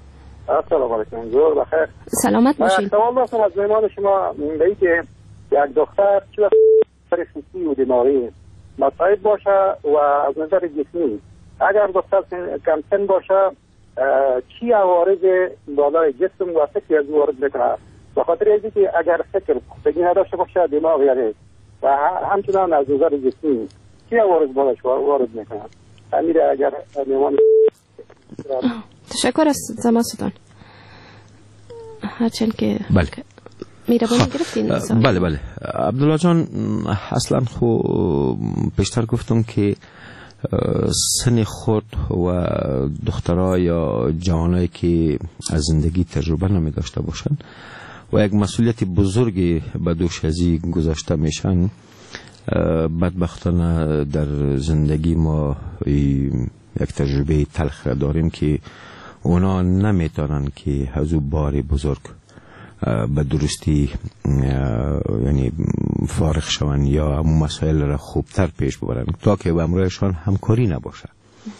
السلام علیکم. زور بخیر. سلامت باشید. سوال داشتم از مهمان شما به این که یک دختر چه وقت فیزیکی و دماغی مصائب باشه و از نظر جسمی اگر دختر کم سن باشه چی عوارض بالای جسم و فکر از وارد بکنه؟ به خاطر اینکه که اگر فکر پختگی نداشته باشه دماغ یعنی و همچنان از نظر جسمی چی عوارض بالاش وارد میکنه؟ امیر اگر مهمان تشکر از تماستان. هرچند که بله میربانی گرفتین. بله بله عبدالله جان، اصلا خو پیشتر گفتم که سن خود و دخترها یا جوانایی که از زندگی تجربه نمی داشته باشن و یک مسئولیت بزرگی به دوش ازی گذاشته میشن، بدبختانه در زندگی ما یک تجربه تلخ داریم که اونا نمیتونن که از او باری بزرگ به درستی یعنی فارغ شون یا همون مسائل را خوبتر پیش ببرن تا که به امرویشان همکاری نباشه.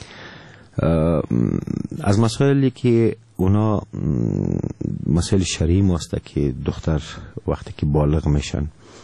از مسائلی که اونا مسائل شرعی ماسته که دختر وقتی که بالغ میشن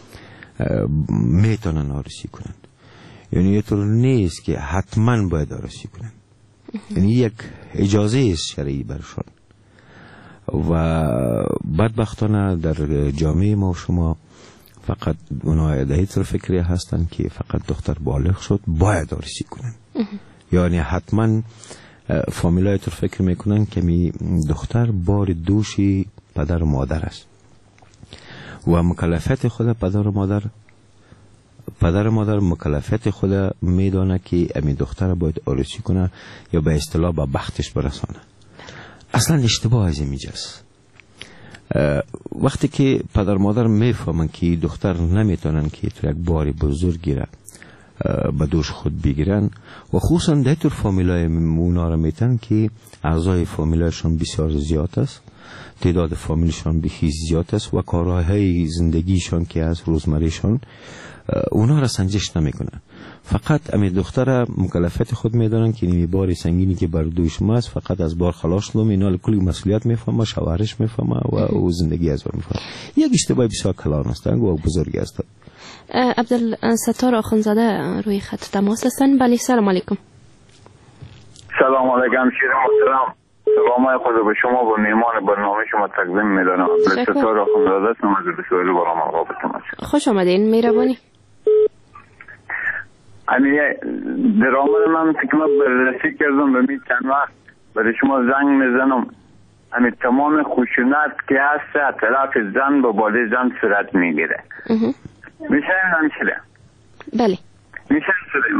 میتونن عروسی کنن، یعنی یه طور نیست که حتما باید عروسی کنن، یعنی یک اجازه است شرعی برشان. و بدبختانه در جامعه ما و شما فقط اونا در طور فکری هستن که فقط دختر بالغ شد باید عروسی کنن، یعنی حتما فامیلای طور فکر میکنن که می دختر بار دوشی پدر و مادر است و مکلفیت خود پدر و مادر پدر و مادر مکلفیت خود میدانه که امی دختر باید عروسی کنه یا به اصطلاح به بختش برسانه. اصلا اشتباه از اینجاست. وقتی که پدر مادر میفهمن که دختر نمیتونن که تو یک باری بزرگی را به دوش خود بگیرن و خصوصا در طور فامیلای اونا را میتن که اعضای فامیلایشان بسیار زیاد است، تعداد فامیلشان بخیز زیاد است و کارهای زندگیشان که از روزمریشان اونا را سنجش نمیکنن. فقط امی دختر مکلفیت خود میدانن که نیمی باری سنگینی که بر دوی شما است فقط از بار خلاص لوم، اینا کلی مسئولیت میفهمه، شوهرش میفهمه و او زندگی از بار میفهمه. یک اشتباه بسیار کلان است و بزرگی است. عبدالستار آخونزاده روی خط تماس هستن. بله سلام علیکم. سلام علیکم شیر محترم، سلامای خود به شما و میهمان برنامه شما تقدیم میدانم. عبدالستار آخونزاده هستم از رسول برنامه رابطه. خوش آمدین. مهربانی. امی درآمد من فکر بررسی کردم به می چند وقت برای شما زنگ میزنم. امی تمام خشونت که هست از طرف زن با بالای زن صورت میگیره. میشه این شده؟ بله. میشه شده؟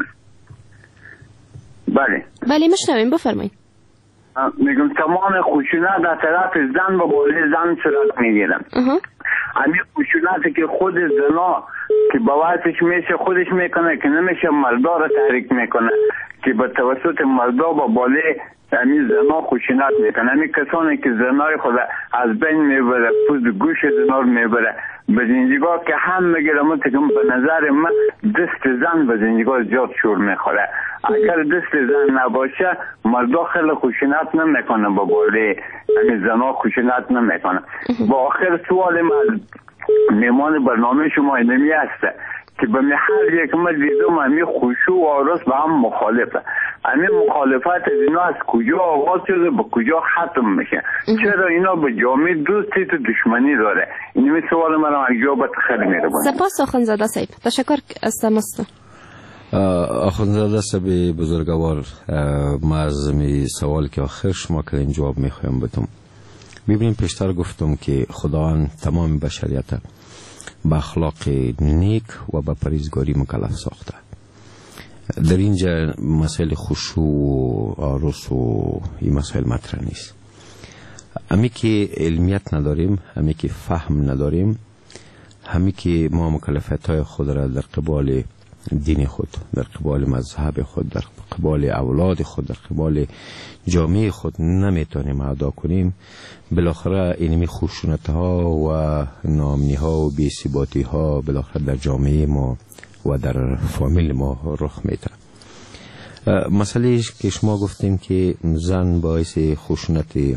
بله. بله مشنویم بفرمایید. میگم تمام خشونت از طرف زن با بالای زن صورت میگیره. امی خشونتی که خود زنا که باورش میشه خودش میکنه که نمیشه مردا را تحریک میکنه که به توسط مردا با بالای همین زنا خشونت میکنه. همین کسانی که زنای خود از بین میبره، پوز گوش زنا رو میبره، به زندگاه که هم میگیره متکم به نظر من دست زن به زندگاه زیاد شور میخوره. اگر دست زن نباشه مردا خیلی خشونت نمیکنه، با بالای همین زنا خشونت نمیکنه. با آخر سوال من میمان برنامه شما اینمی هسته که به محل یک ما دیدم همی خشوع و آراس به هم مخالفه. همین مخالفت از اینا از کجا آغاز شده به کجا ختم میشه؟ چرا اینا به جامعه دوستی تو دشمنی داره؟ اینمی سوال من هم جوابت خیلی میره بانه. سپاس آخونزاده صاحب، تشکر از تماستون. آخونزاده صاحب بزرگوار، ما از می سوال که آخر شما کردین جواب میخوایم بتون. ببینیم پیشتر گفتم که خداوند تمام بشریت با اخلاق نیک و با پرهیزگاری مکلف ساخته. در اینجا مسائل خشوع و عروس و این مسائل مطرح نیست. همی که علمیت نداریم، همی که فهم نداریم، همی که ما مکلفیت های خود را در قبال دین خود، در قبال مذهب خود، در قبال اولاد خود، در قبال جامعه خود نمیتونیم ادا کنیم، بالاخره اینمی خشونت ها و ناامنی ها و بی‌ثباتی ها بالاخره در جامعه ما و در فامیل ما رخ میده. مسئله که شما گفتیم که زن باعث خشونت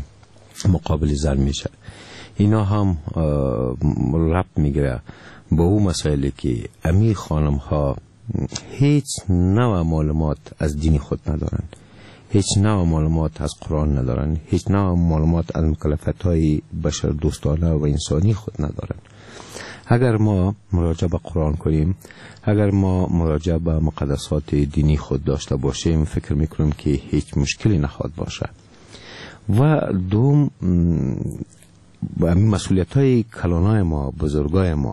مقابل زن میشه. اینا هم ربط میگیره با اون مسائلی که امی خانم ها هیچ نوع معلومات از دین خود ندارن، هیچ نوع معلومات از قرآن ندارن، هیچ نوع معلومات از مکلفیت های بشر دوستانه و انسانی خود ندارن. اگر ما مراجعه به قرآن کنیم، اگر ما مراجعه به مقدسات دینی خود داشته باشیم، فکر میکنم که هیچ مشکلی نخواهد باشه. و دوم مسئولیت های کلانای ما، بزرگای ما،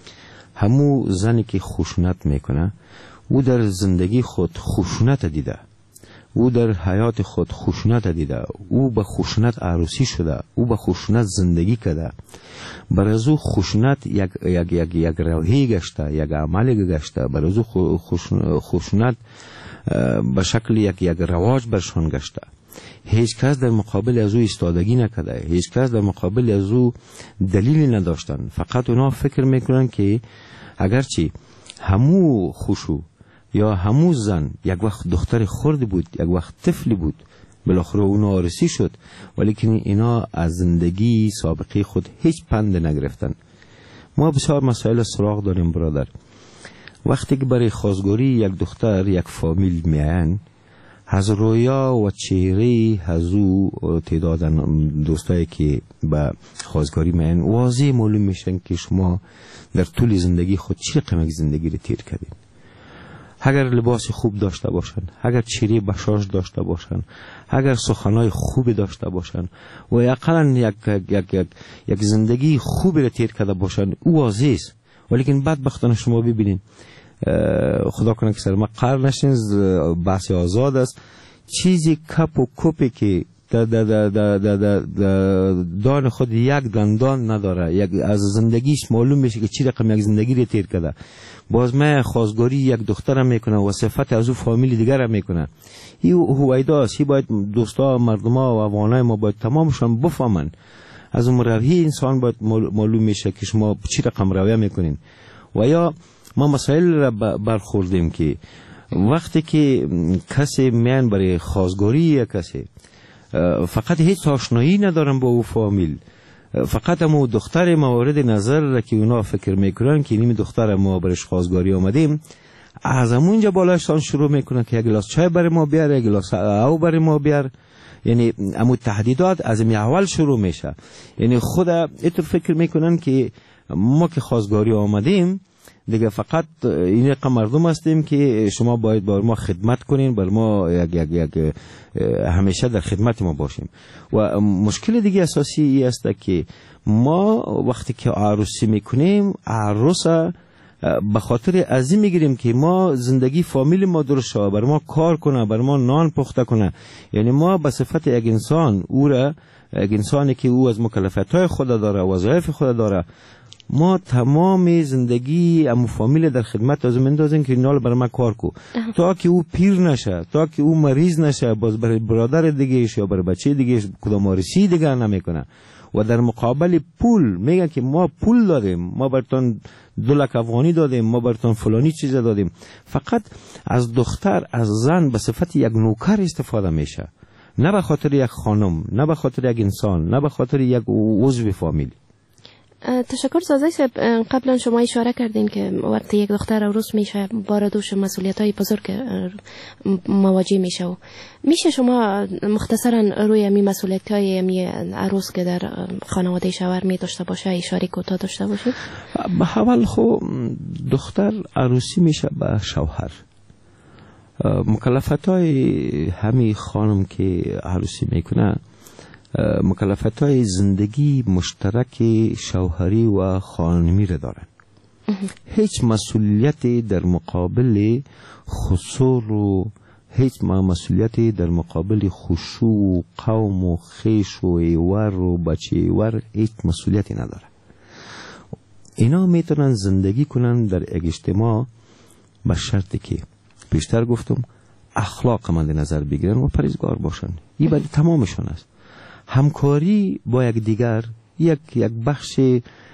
همو زنی که خشونت میکنه او در زندگی خود خشونت دیده، او در حیات خود خشونت دیده، او به خشونت عروسی شده، او به خشونت زندگی کرده، بر از او خشونت یک یک یک یک روحی گشته، یک عملی گشته، بر از او خشونت به شکل یک یک رواج برشان گشته. هیچ کس در مقابل از او ایستادگی نکرده، هیچ کس در مقابل از او دلیلی نداشتن. فقط اونا فکر میکنن که اگرچه همو خوشو یا همو زن یک وقت دختر خرد بود، یک وقت طفلی بود، بالاخره اونا آرسی شد، ولیکن اینا از زندگی سابقه خود هیچ پند نگرفتن. ما بسیار مسائل سراغ داریم برادر. وقتی که برای خواستگاری یک دختر یک فامیل میاین، از رویا و چهره از او تعداد دوستایی که به خواستگاری میاین واضح معلوم میشن که شما در طول زندگی خود چه قیمت زندگی رو تیر کردین. اگر لباس خوب داشته باشن، اگر چهره بشاش داشته باشن، اگر سخنای خوبی داشته باشن و اقلا یک یک یک یک زندگی خوبی رو تیر کرده باشن، او واضح است. ولیکن بدبختانه شما ببینین، خدا کنه که سر ما قرار نشین، بحث آزاد است، چیزی کپ و کپی که دا دا دا دا دا دا دا دان خود یک دندان نداره، یک از زندگیش معلوم میشه که چی رقم یک زندگی رو تیر کرده. باز من خواستگاری یک دختر هم میکنه و صفت از او فامیلی دیگر هم میکنه. این هویداست، این باید دوستا مردما و افغانای ما باید تمامشان بفهمن. از اون روحی انسان باید معلوم میشه که شما چی رقم رویه میکنین. و یا ما مسائل را برخوردیم که وقتی که کسی میان برای خواستگاری یک کسی، فقط هیچ آشنایی ندارن با او فامیل، فقط همون دختر مورد نظر را که اونا فکر میکنن که این دختر ما برش خواستگاری آمدیم، از همونجا بالاشتان شروع میکنن که یک گلاس چای برای ما بیار، یک گلاس او برای ما بیار. یعنی همون تهدیدات از می اول شروع میشه. یعنی خود اینطور فکر میکنن که ما که خواستگاری آمدیم دیگه فقط این رقم مردم هستیم که شما باید بر ما خدمت کنین، بر ما یک یک یک همیشه در خدمت ما باشیم. و مشکل دیگه اساسی این است که ما وقتی که عروسی میکنیم، عروس به خاطر ازی میگیریم که ما زندگی فامیل ما درست شود، بر ما کار کنه، بر ما نان پخته کنه. یعنی ما به صفت یک انسان او را، یک انسانی که او از مکلفیت‌های خود داره، وظایف خود داره، ما تمام زندگی امو فامیل در خدمت از مندازیم که نال برای ما کار کو تا که او پیر نشه، تا که او مریض نشه، باز برای برادر دیگهش یا برای بچه دیگهش کدام آرسی دیگه نمیکنه. و در مقابل پول میگن که ما پول دادیم، ما براتون دو لک افغانی دادیم، ما براتون فلانی چیز دادیم. فقط از دختر، از زن به صفت یک نوکر استفاده میشه، نه به خاطر یک خانم، نه به خاطر یک انسان، نه به خاطر یک عضو فامیل. تشکر سازای صاحب. قبلا شما اشاره کردین که وقتی یک دختر عروس میشه بار دوش مسئولیت های بزرگ مواجه میشه. و میشه شما مختصرا روی می مسئولیت های می عروس که در خانواده شوهر می داشته باشه اشاره کوتاه داشته باشید؟ به اول خب دختر عروسی میشه به شوهر. مکلفیت های همی خانم که عروسی میکنه مکلفیت های زندگی مشترک شوهری و خانمی را دارن. هیچ مسئولیتی در مقابل خسور و هیچ مسئولیتی در مقابل خشوع و قوم و خیش و ایور و بچه ایور هیچ مسئولیتی نداره. اینا میتونن زندگی کنن در یک اجتماع به شرطی که پیشتر گفتم اخلاق مد نظر بگیرن و پرهیزگار باشن. این باید تمامشون است. همکاری با یک دیگر یک یک بخش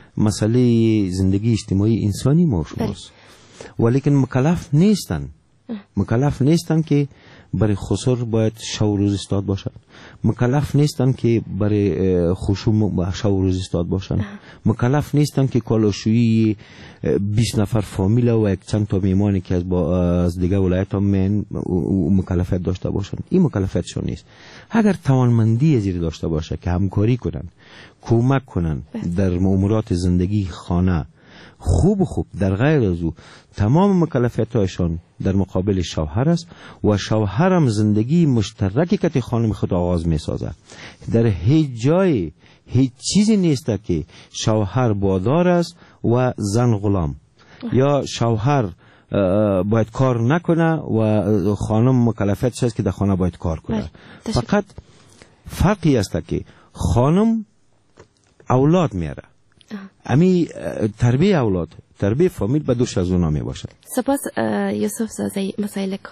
مسئله زندگی اجتماعی انسانی ما شماست، ولیکن مکلف نیستن. مکلف نیستن که برای خسر باید شب و روز استاد باشن. مکلف نیستن که برای خشوع شب و روز استاد باشن. مکلف نیستن که کالاشویی بیست نفر فامیل و یک چند تا میمانی که از با از دیگه ولایت هم من مکلفیت داشته باشن. این مکلفیتشون نیست. اگر توانمندی زیر داشته باشه که همکاری کنن، کمک کنن در امورات زندگی خانه، خوب خوب در غیر از او تمام مکلفیت‌هایشان در مقابل شوهر است و شوهر هم زندگی مشترکی که خانم خود آغاز می سازد. در هیچ جای هیچ چیزی نیست که شوهر بادار است و زن غلام، یا شوهر باید کار نکنه و خانم مکلفیتش است که در خانه باید کار کنه. فقط فرقی است که خانم اولاد میاره، امی تربیه اولاد، تربیه فامیل به دوش از اونا می باشد. سپاس یوسف زازی، مسائل